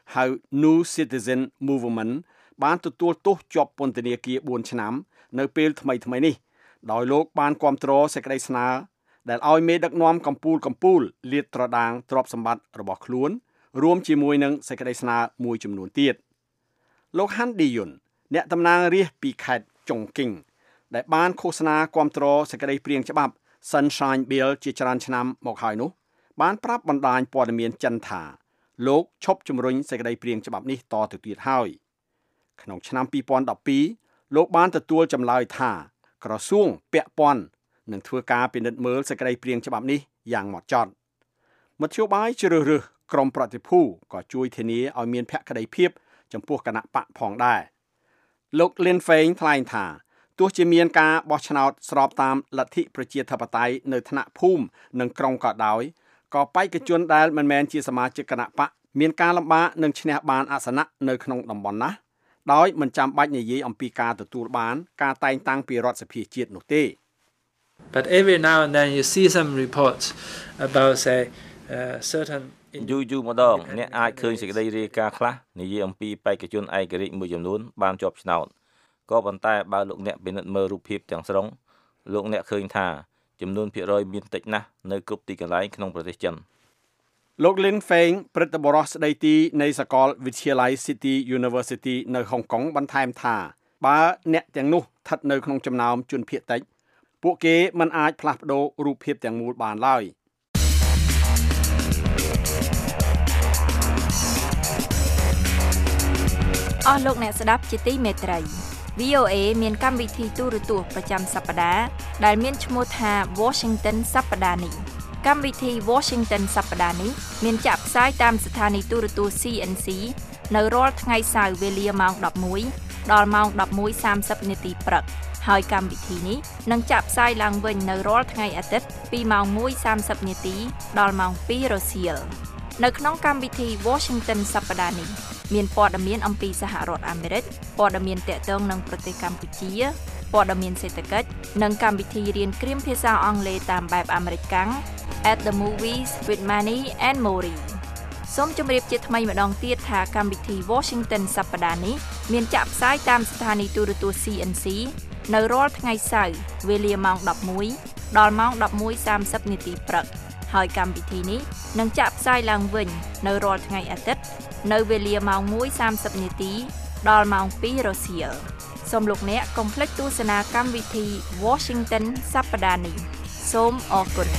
ហៅ New Citizen Movement បានទទួលទោសជាប់ពន្ធនាគារបួនឆ្នាំនៅពេលថ្មីៗនេះដោយលោកបានគាំទ្រសេចក្តីស្នើដែលឲ្យមេដឹកនាំកម្ពុជាកម្ពុជាលាតត្រដាងទ្រព្យសម្បត្តិរបស់ខ្លួនរួមជាមួយនឹងសេចក្តីស្នើមួយចំនួនទៀតលោកហាន់ឌីយុនអ្នកតំណាងរាស្ត្រពីខេត្តចុងគីងដែលបានឃោសនាគាំទ្រសេចក្តីព្រាងច្បាប់ Sunshine Bill ជាច្រើនឆ្នាំមកហើយនោះបានប្រាប់បណ្ដាញព័ត៌មានចិនថាលោកឈប់ជំរុញសេចក្តីព្រាងច្បាប់នេះតទៅទៀតហើយក្នុងឆ្នាំពីរពាន់ដប់ពីរលោកបានទទួលចម្លើយថាក្រសួងពាក់ព័ន្ធនឹងធ្វើការពិនិត្យមើលសេចក្តីព្រាងច្បាប់នេះយ៉ាងហ្មត់ចត់មធ្យោបាយជ្រើសរើសក្រុមប្រតិភូក៏ជួយធានាឲ្យមានភក្តីភាពចំពោះគណៈបកផងដែរលោក Lin Feng ថ្លែងថាទោះជាមានការបោះឆ្នោតស្របតាមលទ្ធិប្រជាធិបតេយ្យនៅថ្នាក់ភូមិនិងក្រុងក៏ដោយក៏បេក្ខជនដែលមិនមែនជាសមាជិកគណៈបកមានការលំបាកនឹងឈ្នះបានអាសនៈនៅក្នុងតំបន់ណាដោយមិនចាំបាច់និយាយអំពីការទទួលបានការតែងតាំងពីរដ្ឋសភាជាតិនោះទេ But every now and then you see some reports about say uh, certain យូរយូរម្ដងអ្នកអាចឃើញសេចក្តីរាយការណ៍ខ្លះនិយាយអំពីបេក្ខជនឯករាជ្យមួយចំនួនបានជាប់ឆ្នោតក៏ប៉ុន្តែបើលោកអ្នកពិនិត្យមើលរូបភាពទាំងស្រុងលោកអ្នកឃើញថាចំនួនភាគរយមានតិចណាស់នៅគ្រប់ទីកន្លែងក្នុងប្រទេសចិនលោក Lin Feng ព្រឹទ្ធបរិះស្ដីទីនៃសាកលវិទ្យាល័យ City University នៅហុងកុងបន្ថែមថាបើអ្នកទាំងនោះស្ថិតនៅក្នុងចំណោមជនភាគតិចពួកគេមិនអាចផ្លាស់ប្ដូររូបភាពទាំងមូលបានឡើយអស់លោកអ្នកស្ដាប់ជាទីមេត្រី វី អូ เอ មានកម្មវិធីទូរទស្សន៍ប្រចាំសប្តាហ៍ដែលមានឈ្មោះថា Washington សប្តាហ៍នេះកម្មវិធី Washington សប្តាហ៍នេះមានចាក់ផ្សាយតាមស្ថានីយទូរទស្សន៍ ซี เอ็น ซี នៅរាល់ថ្ងៃសៅរ៍វេលាម៉ោងដប់មួយដល់ម៉ោងដប់មួយសាមសិបនាទីព្រឹកហើយកម្មវិធីនេះនឹងចាក់ផ្សាយឡើងវិញនៅរាល់ថ្ងៃអាទិត្យពីម៉ោងមួយសាមសិបនាទីដល់ម៉ោងពីររសៀលនៅក្នុងកម្មវិធី Washington សប្តាហ៍នេះមានព័ត៌មានអំពីសហរដ្ឋអាមេរិកព័ត៌មានទាក់ទងនឹងប្រទេសកម្ពុជាព័ត៌មានសេដ្ឋកិច្ចនិងកម្មវិធីរៀនគ្រាមភាសាអង់គ្លេសតាមបែបអាមេរិកកាំង At the Movies with Manny and Mori សូមជម្រាបជាថ្មីម្ដងទៀតថាកម្មវិធី Washington សប្តាហ៍នេះមានចាក់ផ្សាយតាមស្ថានីយទូរទស្សន៍ ซี เอ็น ซี នៅរាល់ថ្ងៃសៅរ៍វេលាម៉ោងដប់មួយដល់ម៉ោងដប់មួយសាមសិបនាទីព្រឹកហើយកម្មវិធីនេះនឹងចាក់ផ្សាយឡើងវិញនៅរាល់ថ្ងៃអាទិត្យនៅវេលាម៉ោងមួយសាមសិបនាទីដល់ម៉ោងពីររសៀលសូមលោកអ្នកកុំភ្លេចទស្សនាកម្មវិធី Washington សប្តាហ៍នេះសូមអរគុណ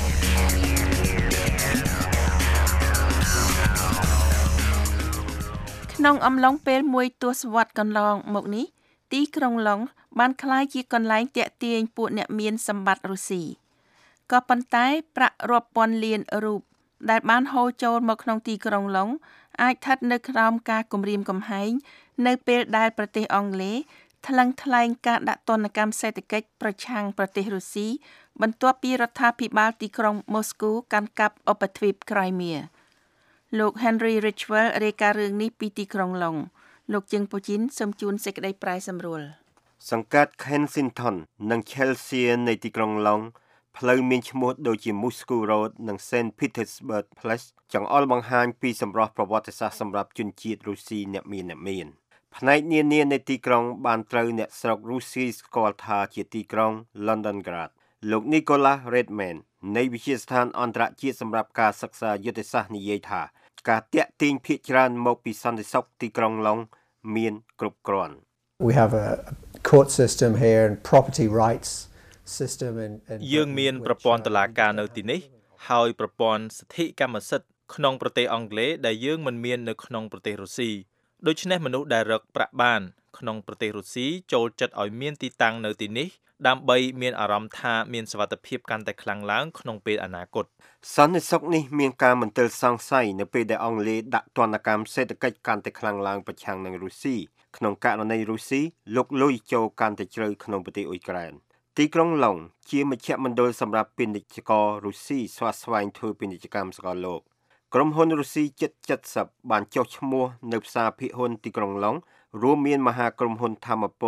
ក្នុងអំឡុងពេលមួយទសវត្សរ៍កន្លងមកនេះទីក្រុងឡុងបានក្លាយជាកន្លែងទាក់ទាញពួកអ្នកមានសម្បត្តិរុស្ស៊ីក៏ប៉ុន្តែប្រាក់រាប់ពាន់លានរូបដែលបានហូរចូលមកក្នុងទីក្រុងឡុងអាចស្ថិតនៅក្រោមការគំរាមកំហែងនៅពេលដែលប្រទេសអង់គ្លេសថ្លឹងថ្លែងការដាក់ទណ្ឌកម្មសេដ្ឋកិច្ចប្រឆាំងប្រទេសរុស្ស៊ីបន្ទាប់ពីរដ្ឋាភិបាលទីក្រុងម៉ូស្គូកាន់កាប់ឧបទ្វីបក្រៃមៀលោក Henry Ridgwell រាយការណ៍រឿងនេះពីទីក្រុងឡុងលោកជឹងពូជីនសូមជូនសេចក្តីប្រែសម្រួលសង្កាត់ Kensington និង Chelsea នៃទីក្រុងឡុងផ្លូវមានឈ្មោះដូចជា Moscow Road និង Saint Petersburg Place ចង្អុលបង្ហាញពីសម្រស់ប្រវត្តិសាស្ត្រសម្រាប់ជនជាតិរុស្ស៊ីអ្នកមានអ្នកមានផ្នែកនានានៃទីក្រុងបានត្រូវអ្នកស្រុករុស្ស៊ីស្គាល់ថាជាទីក្រុង Londongrad លោក Nicholas Redman នៃវិទ្យាស្ថានអន្តរជាតិសម្រាប់ការសិក្សាយុទ្ធសាស្ត្រនិយាយថាការតាក់ទាញភាគច្រើនមកពីសន្តិសុខទីក្រុងឡុងមានគ្រប់គ្រាន់ We have a court system here and property rights system and យើងមានប្រព័ន្ធតុលាការនៅទីនេះហើយប្រព័ន្ធសិទ្ធិកម្មសិទ្ធិក្នុងប្រទេសអង់គ្លេសដែលយើងមិនមាននៅក្នុងប្រទេសរុស្ស៊ីដូច្នេះមនុស្សដែលរកប្រាក់បានក្នុងប្រទេសរុស្ស៊ីចូលចិត្តឲ្យមានទីតាំងនៅទីនេះដើម្បីមានអារម្មណ៍ថាមានសុវត្ថិភាពកាន់តែខ្លាំងឡើងក្នុងពេលអនាគតសន្តិសុខនេះមានការមន្ទិលសង្ស័យនៅពេលដែលអង់គ្លេសដាក់ទណ្ឌកម្មសេដ្ឋកិច្ចកាន់តែខ្លាំងឡើងប្រឆាំងនឹងរុស្ស៊ីក្នុងករណីរុស្ស៊ីលុកលុយចូលកាន់តែជ្រៅក្នុងប្រទេសអ៊ុយក្រែនទីក្រុងឡុងជាមជ្ឈមណ្ឌលសម្រាប់ពាណិជ្ជកររុស្ស៊ីស្វាស្វែងធ្វើពាណិជ្ជកម្មសកលលោកក្រុមហ៊ុនរុស្ស៊ីជិតเจ็ดสิบបានចុះឈ្មោះនៅផ្សារភាគហ៊ុនទីក្រុងឡុងរួមមានមហាក្រុមហ៊ុនថាមពល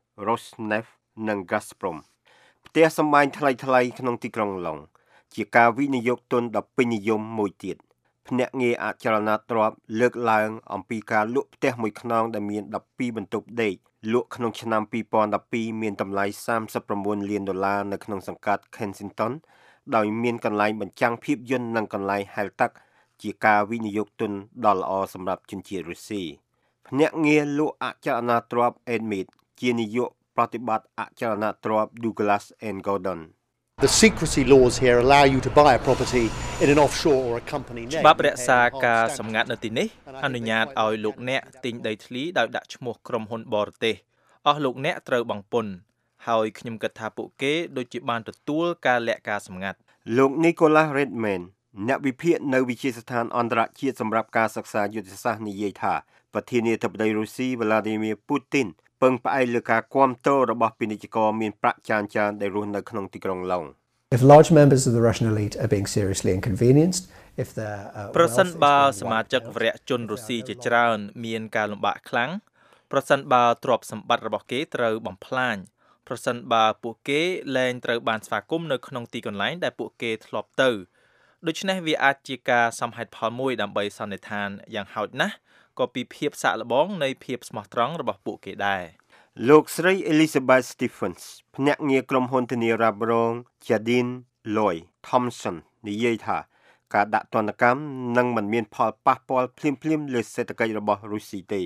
Rosneft និង Gazprom ផ្ទះសម្បែងថ្លៃៗក្នុងទីក្រុងឡុងជាការវិនិយោគទុនដ៏ពេញនិយមមួយទៀតភ្នាក់ងារអចលនទ្រព្យលើកឡើងអំពីការលក់ផ្ទះមួយខ្នងដែលមាន12បន្ទប់ដេកលក់ក្នុងឆ្នាំពីរពាន់ដប់ពីរមានតម្លៃសាមសិបប្រាំបួនលានដុល្លារនៅក្នុងសង្កាត់ Kensington ដោយមានកន្លែងបញ្ចាំងភាពយន្តនិងកន្លែងហែលទឹកជាការវិនិយោគទុនដ៏ល្អសម្រាប់ជនជាតិរុស្ស៊ីភ្នាក់ងារលក់អចលនទ្រព្យ Admit ជានាយកប្រតិបត្តិអចលនទ្រព្យ Douglas and Gordon The secrecy laws here allow you to buy a property in an offshore or a company name. ច្បាប់រក្សាការសម្ងាត់នៅទីនេះអនុញ្ញាតឲ្យលោកអ្នកទិញដីធ្លីដោយដាក់ឈ្មោះក្រុមហ៊ុនបរទេសអស់លោកអ្នកត្រូវបង់ពន្ធហើយខ្ញុំគិតថាពួកគេដូចជាបានទទួលការលាក់ការសម្ងាត់លោក Nicholas Redman អ្នកវិភាគនៅវិទ្យាស្ថានអន្តរជាតិសម្រាប់ការសិក្សាយុទ្ធសាស្ត្រនិយាយថាប្រធានាធិបតីរុស្ស៊ី Vladimir Putin ពឹងផ្អែកលើការគាំទ្ររបស់ពាណិជ្ជករមានប្រាក់ច្រើនច្រើនដែលរស់នៅក្នុងទីក្រុងឡុង If large members of the Russian elite are being seriously inconvenienced, if they're uh, ប្រសិនបើសមាជិកវរៈជនរុស្ស៊ីជាច្រើនមានការលំបាកខ្លាំងប្រសិនបើទ្រព្យសម្បត្តិរបស់គេត្រូវបំផ្លាញប្រសិនបើពួកគេលែងត្រូវបានស្វាគមន៍នៅក្នុងទីកន្លែងដែលពួកគេធ្លាប់ទៅដូច្នេះវាអាចជាការសមហេតុផលមួយដើម្បីសន្និដ្ឋានយ៉ាងហោចណាស់ក៏ពីភាពសាកល្បងនៃភាពស្មោះត្រង់របស់ពួកគេដែរលោកស្រី Elizabeth Stephens ភ្នាក់ងារក្រុមហ៊ុនធានារ៉ាប់រង Jardine Lloyd Thompson និយាយថាការដាក់ទណ្ឌកម្មនឹងមិនមានផលប៉ះពាល់ភ្លាមៗលើសេដ្ឋកិច្ចរបស់រុស្ស៊ីទេ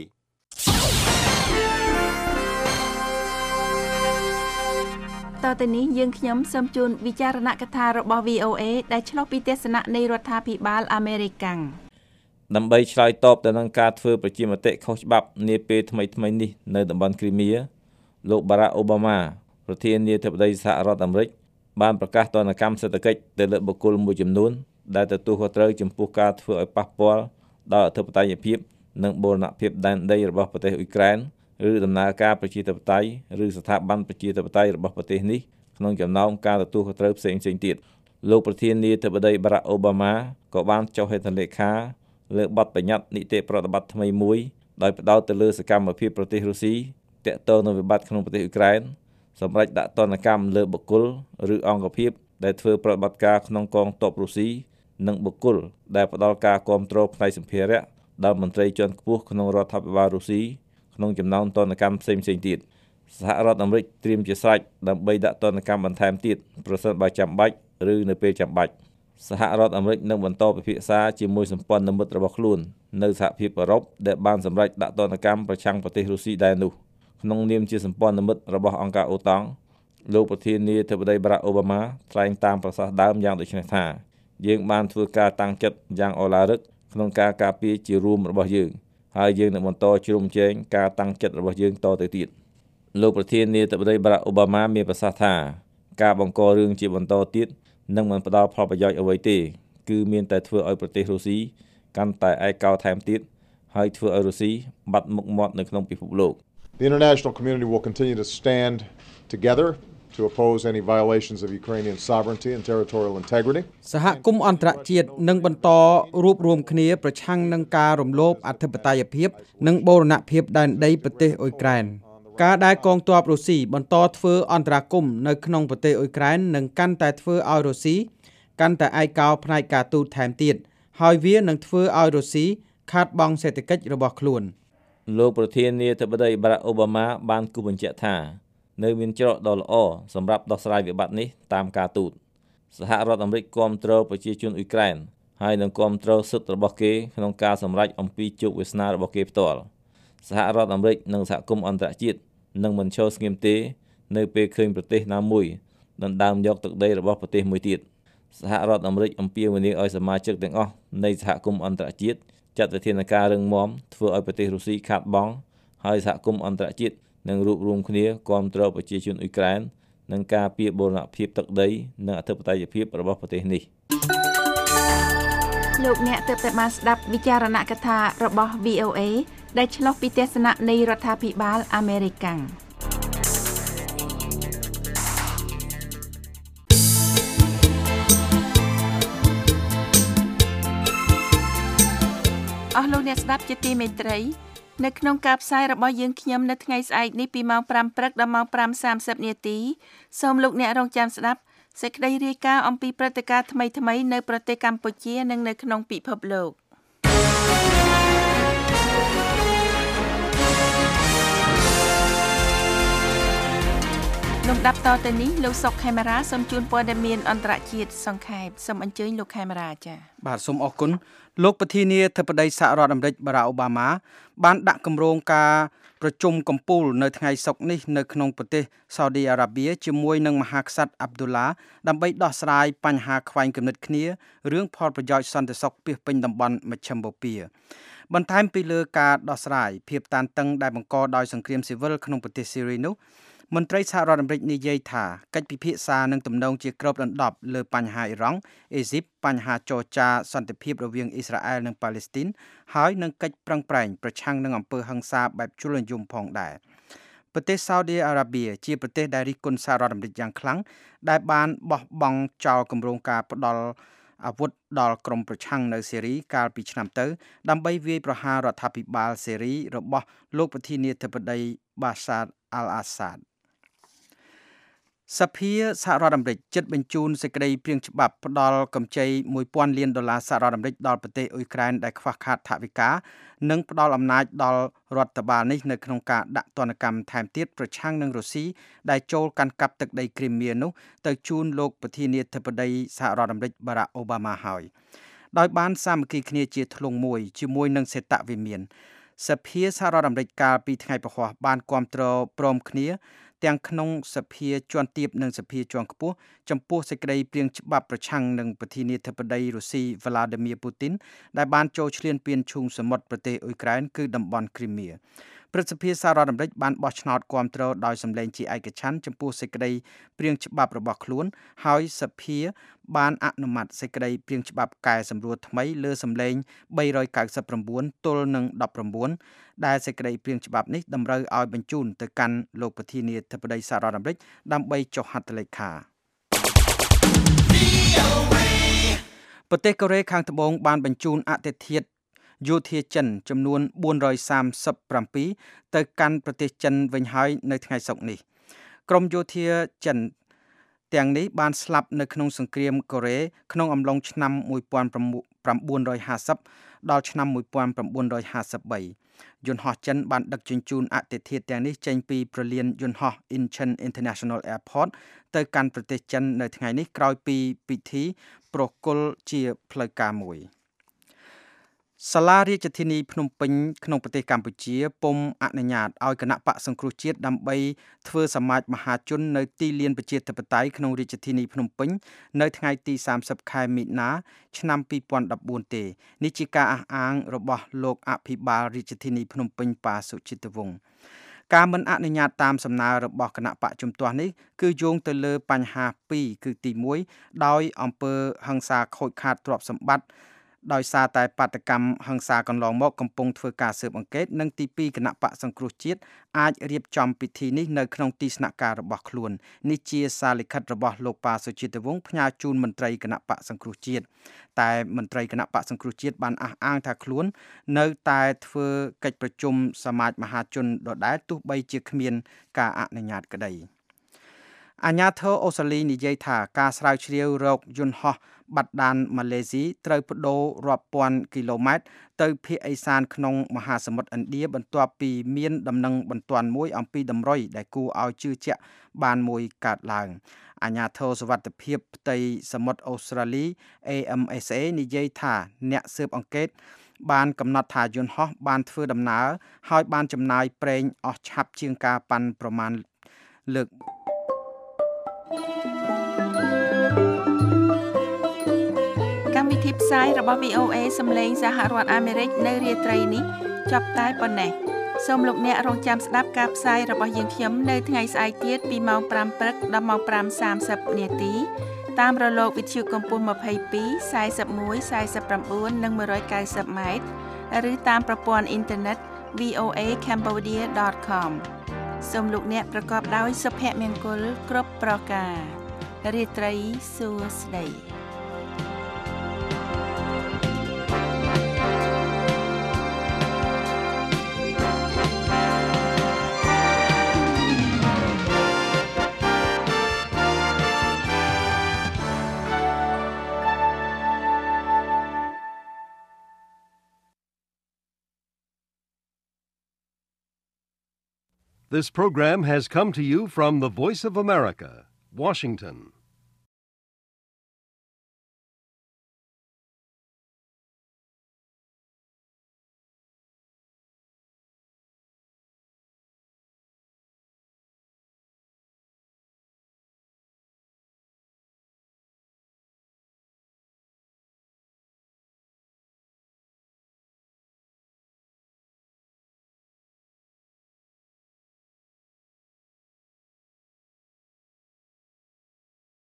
តទៅនេះយើងខ្ញុំសូមជូនវិចារណកថារបស់ វី អូ អេ ដែលឆ្លុះពីទស្សនៈនៃរដ្ឋាភិបាលអាមេរិកកាំងដើម្បីឆ្លើយតបទៅនឹងការធ្វើប្រជាមតិខុសច្បាប់នាពេលថ្មីៗនេះនៅតំបន់គ្រីមៀលោក Barack Obama ប្រធានាធិបតីសហរដ្ឋអាមេរិកបានប្រកាសទណ្ឌកម្មសេដ្ឋកិច្ចទៅលើបុគ្គលមួយចំនួនដែលទទួលខុសត្រូវចំពោះការធ្វើឲ្យប៉ះពាល់ដល់អធិបតេយ្យភាពនិងបូរណភាពដែនដីរបស់ប្រទេសអ៊ុយក្រែនឬដំណើរការប្រជាធិបតេយ្យឬស្ថាប័នប្រជាធិបតេយ្យរបស់ប្រទេសនេះក្នុងចំណោមការទទួលខុសត្រូវផ្សេងៗទៀតលោកប្រធានាធិបតី Barack Obama ក៏បានចុះហត្ថលេខាលើបទបញ្ញត្តិនីតិប្រតិបត្តិថ្មីមួយដោយផ្ដោតទៅលើសកម្មភាពប្រទេសរុស្ស៊ីទាក់ទងនឹងវិបត្តិក្នុងប្រទេសអ៊ុយក្រែនសម្រាប់ដាក់ទណ្ឌកម្មលើបុគ្គលឬអង្គភាពដែលធ្វើប្រតិបត្តិការក្នុងកងទ័ពរុស្ស៊ីនិងបុគ្គលដែលផ្ដល់ការគាំទ្រផ្នែកសម្ភារៈដល់មន្ត្រីជាន់ខ្ពស់ក្នុងរដ្ឋាភិបាលរុស្ស៊ីក្នុងចំណោមទណ្ឌកម្មផ្សេងៗទៀតសហរដ្ឋអាមេរិកត្រៀមជាស្រេចដើម្បីដាក់ទណ្ឌកម្មបន្ថែមទៀតប្រសិនបើចាំបាច់ឬនៅពេលចាំបាច់សហរដ្ឋអាមេរិកនឹងបន្តពិភាក្សាជាមួយសម្ព័ន្ធមិត្តរបស់ខ្លួននៅសហភាពអឺរ៉ុបដែលបានសម្រេចដាក់ទណ្ឌកម្មប្រឆាំងប្រទេសរុស្ស៊ីដែរនោះក្នុងនាមជាសម្ព័ន្ធមិត្តរបស់អង្គការអូតង់លោកប្រធានាធិបតី Barack Obama ថ្លែងតាមប្រសាសន៍ដើមយ៉ាងដូចនេះថាយើងបានធ្វើការតាំងចិត្តយ៉ាងឱឡារិកក្នុងការការពារជារួមរបស់យើងហើយយើងនឹងបន្តជ្រោមជ្រែងការតាំងចិត្តរបស់យើងតទៅទៀតលោកប្រធានាធិបតី Barack Obama មានប្រសាសន៍ថាការបង្ករឿងជាបន្តទៀតនឹងមិនផ្ដល់ផលប្រយោជន៍អ្វីទេគឺមានតែធ្វើឲ្យប្រទេសរុស្ស៊ីកាន់តែឯកោថែមទៀតហើយធ្វើឲ្យរុស្ស៊ីបាត់មុខមាត់នៅក្នុងពិភពលោក The international community will continue to stand together to oppose any violations of Ukrainian sovereignty and territorial integrity. សហគមន៍អន្តរជាតិនឹងបន្តរួបរวมគ្នាប្រឆាំងនឹងការរំលោភអធិបតេយ្យភាពនិងបូរណភាពដែនដីប្រទេសអ៊ុយក្រែនការដែលកងទ័ពរុស្ស៊ីបន្តធ្វើអន្តរាគមន៍នៅក្នុងប្រទេសអ៊ុយក្រែននឹងកាន់តែធ្វើឲ្យរុស្ស៊ីកាន់តែឯកោផ្នែកការទូតថែមទៀតហើយវានឹងធ្វើឲ្យរុស្ស៊ីខាតបង់សេដ្ឋកិច្ចរបស់ខ្លួនលោកប្រធានាធិបតី Barack Obama បានគូបញ្ជាក់ថានៅមានច្រកដ៏ល្អសម្រាប់ដោះស្រាយវិបត្តិនេះតាមការទូតសហរដ្ឋអាមេរិកគាំទ្រប្រជាជនអ៊ុយក្រែនហើយនឹងគាំទ្រសិទ្ធិរបស់គេក្នុងការសម្រេចអំពីជោគវាសនារបស់គេផ្ទាល់សហរដ្ឋអាមេរិកនិងសហគមន៍អន្តរជាតិនឹងមិនឈរស្ងៀមទេនៅពេលឃើញប្រទេសណាមួយដណ្ដើមយកទឹកដីរបស់ប្រទេសមួយទៀតសហរដ្ឋអាមេរិកអំពាវនាវឲ្យសមាជិកទាំងអស់នៃសហគមន៍អន្តរជាតិចាត់វិធានការរឹងមាំធ្វើឲ្យប្រទេសរុស្ស៊ីខាតបង់ហើយសហគមន៍អន្តរជាតិនឹងរួបរวมគ្នាគាំទ្រប្រជាជនអ៊ុយក្រែននិងការពារបូរណភាពទឹកដីនិងអធិបតេយ្យភាពរបស់ប្រទេសនេះលោកអ្នកទើបតែបានស្ដាប់វិចារណកថារបស់ វី អូ អេ ដែលឆ្លុះពីទស្សនៈនៃរដ្ឋាភិបាលអាមេរិកកាំងអស់លោកអ្នកស្ដាប់ជាទីមេត្រីនៅក្នុងការផ្សាយរបស់យើងខ្ញុំនៅថ្ងៃស្អែកនេះពីម៉ោងប្រាំព្រឹកដល់ម៉ោងប្រាំសាមសិបនាទីសូមលោកអ្នករងចាំស្ដាប់សេចក្តីរាយការណ៍អំពីព្រឹត្តិការណ៍ថ្មីៗនៅប្រទេសកម្ពុជានិងនៅក្នុងពិភពលោកលំដាប់តទៅនេះលោកសុកខេមរាសូមជូនព័ត៌មានអន្តរជាតិសង្ខេបសូមអញ្ជើញលោកខេមរាចា៎បាទសូមអរគុណលោកប្រធានាធិបតីសហរដ្ឋអាមេរិកបារ៉ាក់អូបាម៉ាបានដាក់គម្រោងការប្រជុំកំពូលនៅថ្ងៃសុក្រនេះនៅក្នុងប្រទេសសាអូឌីអារ៉ាប៊ីជាមួយនឹងមហាក្សត្រអាប់ឌុលឡាដើម្បីដោះស្រាយបញ្ហាខ្វែងគំនិតគ្នារឿងផលប្រយោជន៍សន្តិសុខពាសពេញតំបន់មជ្ឈិមបូព៌ាបន្ថែមពីលើការដោះស្រាយភាពតានតឹងដែលបង្កដោយសង្គ្រាមស៊ីវិលក្នុងប្រទេសស៊ីរីនោះមន្ត្រីសហរដ្ឋអាមេរិកនិយាយថាកិច្ចពិភាក្សានឹងទំនងជាគ្របដណ្ដប់លើបញ្ហាអ៊ីរ៉ង់អេស៊ីបបញ្ហាចរចាសន្តិភាពរវាងអ៊ីស្រាអែលនិងប៉ាឡេស្ទីនហើយនឹងកិច្ចប្រឹងប្រែងប្រឆាំងនឹងអំពើហិង្សាបែបជលនិយមផងដែរប្រទេសសាអូឌីអារ៉ាប៊ីជាប្រទេសដែលរិះគន់សហរដ្ឋអាមេរិកយ៉ាងខ្លាំងដែលបានបោះបង់ចោលគម្រោងការផ្ដាល់អាវុធដល់ក្រុមប្រឆាំងនៅសេរីកាលពីឆ្នាំទៅដើម្បីវាយប្រហាររដ្ឋាភិបាលសេរីរបស់លោកប្រធានាធិបតីបាសាតអាល់អាសាតសភាសហរដ្ឋអាមេរិកជិតបញ្ជូនសេចក្តីព្រាងច្បាប់ផ្ដល់កម្ចីមួយពាន់លានដុល្លារសហរដ្ឋអាមេរិកដល់ប្រទេសអ៊ុយក្រែនដែលខ្វះខាតថវិកានិងផ្ដល់អំណាចដល់រដ្ឋបាលនេះនៅក្នុងការដាក់ទណ្ឌកម្មថែមទៀតប្រឆាំងនឹងរុស្ស៊ីដែលចូលកាន់កាប់ទឹកដីគ្រីមៀនោះទៅជូនលោកប្រធានាធិបតីសហរដ្ឋអាមេរិកបារ៉ាក់អូបាម៉ាហើយដោយបានសាមគ្គីគ្នាជាធ្លុងមួយជាមួយនឹងសេតវិមានសភាសហរដ្ឋអាមេរិកកាលពីថ្ងៃពហុបានគាំទ្រព្រមគ្នាទាំងក្នុងសភាជាន់ទាបនិងសភាជាន់ខ្ពស់ចំពោះសេចក្តីព្រាងច្បាប់ប្រឆាំងនឹងប្រធានាធិបតីរុស្ស៊ី Vladimir Putin ដែលបានចូលឈ្លានពានឈូងសមុទ្រប្រទេសអ៊ុយក្រែនគឺតំបន់គ្រីមៀព្រឹទ្ធសភាសហរដ្ឋអាមេរិកបានបោះឆ្នោតគាំទ្រដោយសម្លេងជាឯកច្ឆន្ទចំពោះសេចក្តីព្រាងច្បាប់របស់ខ្លួនហើយសភាបានអនុម័តសេចក្តីព្រាងច្បាប់កែសម្រួលថ្មីលើសម្លេងបីរយកៅសិប៩ទល់នឹងដប់៩ដែលសេចក្តីព្រាងច្បាប់នេះតម្រូវឲ្យបញ្ជូនទៅកាន់លោកប្រធានាធិបតីសហរដ្ឋអាមេរិកដើម្បីចុះហត្ថលេខាប្រទេសកូរ៉េខាងត្បូងបានបញ្ជូនអតិថិជនយោធាចិនចំនួនបួនរយសាមសិបប្រាំពីរទៅកាន់ប្រទេសចិនវិញហើយនៅថ្ងៃសុក្រនេះក្រុមយោធាចិនទាំងនេះបានស្លាប់នៅក្នុងសង្គ្រាមកូរ៉េក្នុងអំឡុងឆ្នាំមួយពាន់ប្រាំបួនរយហាសិបដល់ឆ្នាំមួយពាន់ប្រាំបួនរយហាសិបបីយន្តហោះចិនបានដឹកជញ្ជូនអតិថិជនទាំងនេះចេញពីប្រលានយន្តហោះ Incheon International Airport ទៅកាន់ប្រទេសចិននៅថ្ងៃនេះក្រោយពីពិធីប្រគល់ជាផ្លូវការមួយសាលារាជធានីភ្នំពេញក្នុងប្រទេសកម្ពុជាពុំអនុញ្ញាតឲ្យគណៈបកសង្គ្រោះជាតិដើម្បីធ្វើសមាជមហាជននៅទីលានប្រជាធិបតេយ្យក្នុងរាជធានីភ្នំពេញនៅថ្ងៃទីសាមសិបខែមីនាឆ្នាំពីរពាន់ដប់បួនទេនេះជាការអះអាងរបស់លោកអភិបាលរាជធានីភ្នំពេញប៉ាសុជិតវង្សការមិនអនុញ្ញាតតាមសំណើរបស់គណៈបកជំទាស់នេះគឺយោងទៅលើបញ្ហាពីរគឺទីមួយដោយអំពើហិង្សាខូចខាតទ្រព្យសម្បត្តិដោយសារតែបាតកម្មហិង្សាកន្លងមកកំពុងធ្វើការស៊ើបអង្កេតនិងទីពីរគណៈបកសង្គ្រោះជាតិអាចរៀបចំពិធីនេះនៅក្នុងទីស្នាក់ការរបស់ខ្លួននេះជាសារលិខិតរបស់លោកប៉ាសុជិតវង្សផ្ញើជូនមន្ត្រីគណៈបកសង្គ្រោះជាតិតែមន្ត្រីគណៈបកសង្គ្រោះជាតិបានអះអាងថាខ្លួននៅតែធ្វើកិច្ចប្រជុំសមាជមហាជនដដែលទោះបីជាគ្មានការអនុញ្ញាតក្តីអាញាធរអូស្ត្រាលីនិយាយថាការស្រាវជ្រាវរកយន្តហោះបាត់ដានម៉ាឡេស៊ីត្រូវបដូររាប់ពាន់គីឡូម៉ែត្រទៅភាគឦសានក្នុងមហាសមុទ្រឥណ្ឌាបន្ទាប់ពីមានដំណឹងបន្ទាន់មួយអំពីតម្រុយដែលគួរឲ្យជឿជាក់បានមួយកើតឡើងអាជ្ញាធរសុវត្ថិភាពផ្ទៃសមុទ្រអូស្ត្រាលី A M S A និយាយថាអ្នកស៊ើបអង្កេតបានកំណត់ថាយន្តហោះបានធ្វើដំណើរហើយបានចំណាយប្រេងអស់ឆាប់ជាងការប៉ាន់ប្រមាណលើកកម្មវិធីផ្សាយរបស់ V O A សំឡេងសហរដ្ឋអាមេរិកនៅរាត្រីនេះចប់តែប៉ុណ្ណេះសូមលោកអ្នករងចាំស្ដាប់ការផ្សាយរបស់យើងខ្ញុំនៅថ្ងៃស្អែកទៀតពីម៉ោងប្រាំព្រឹកដល់ម៉ោងប្រាំសាមសិបនាទីតាមរលកវិទ្យុកម្ពស់ម្ភៃពីរ សែសិបមួយ សែសិប៩ និង មួយរយកៅសិបម៉ែត្រឬតាមប្រព័ន្ធអ៊ីនធឺណិត v o a cambodia dot com សូមលោកអ្នកប្រកបដោយសុភមង្គលគ្រប់ប្រការរាត្រីសួស្តី This program has come to you from the Voice of America, Washington.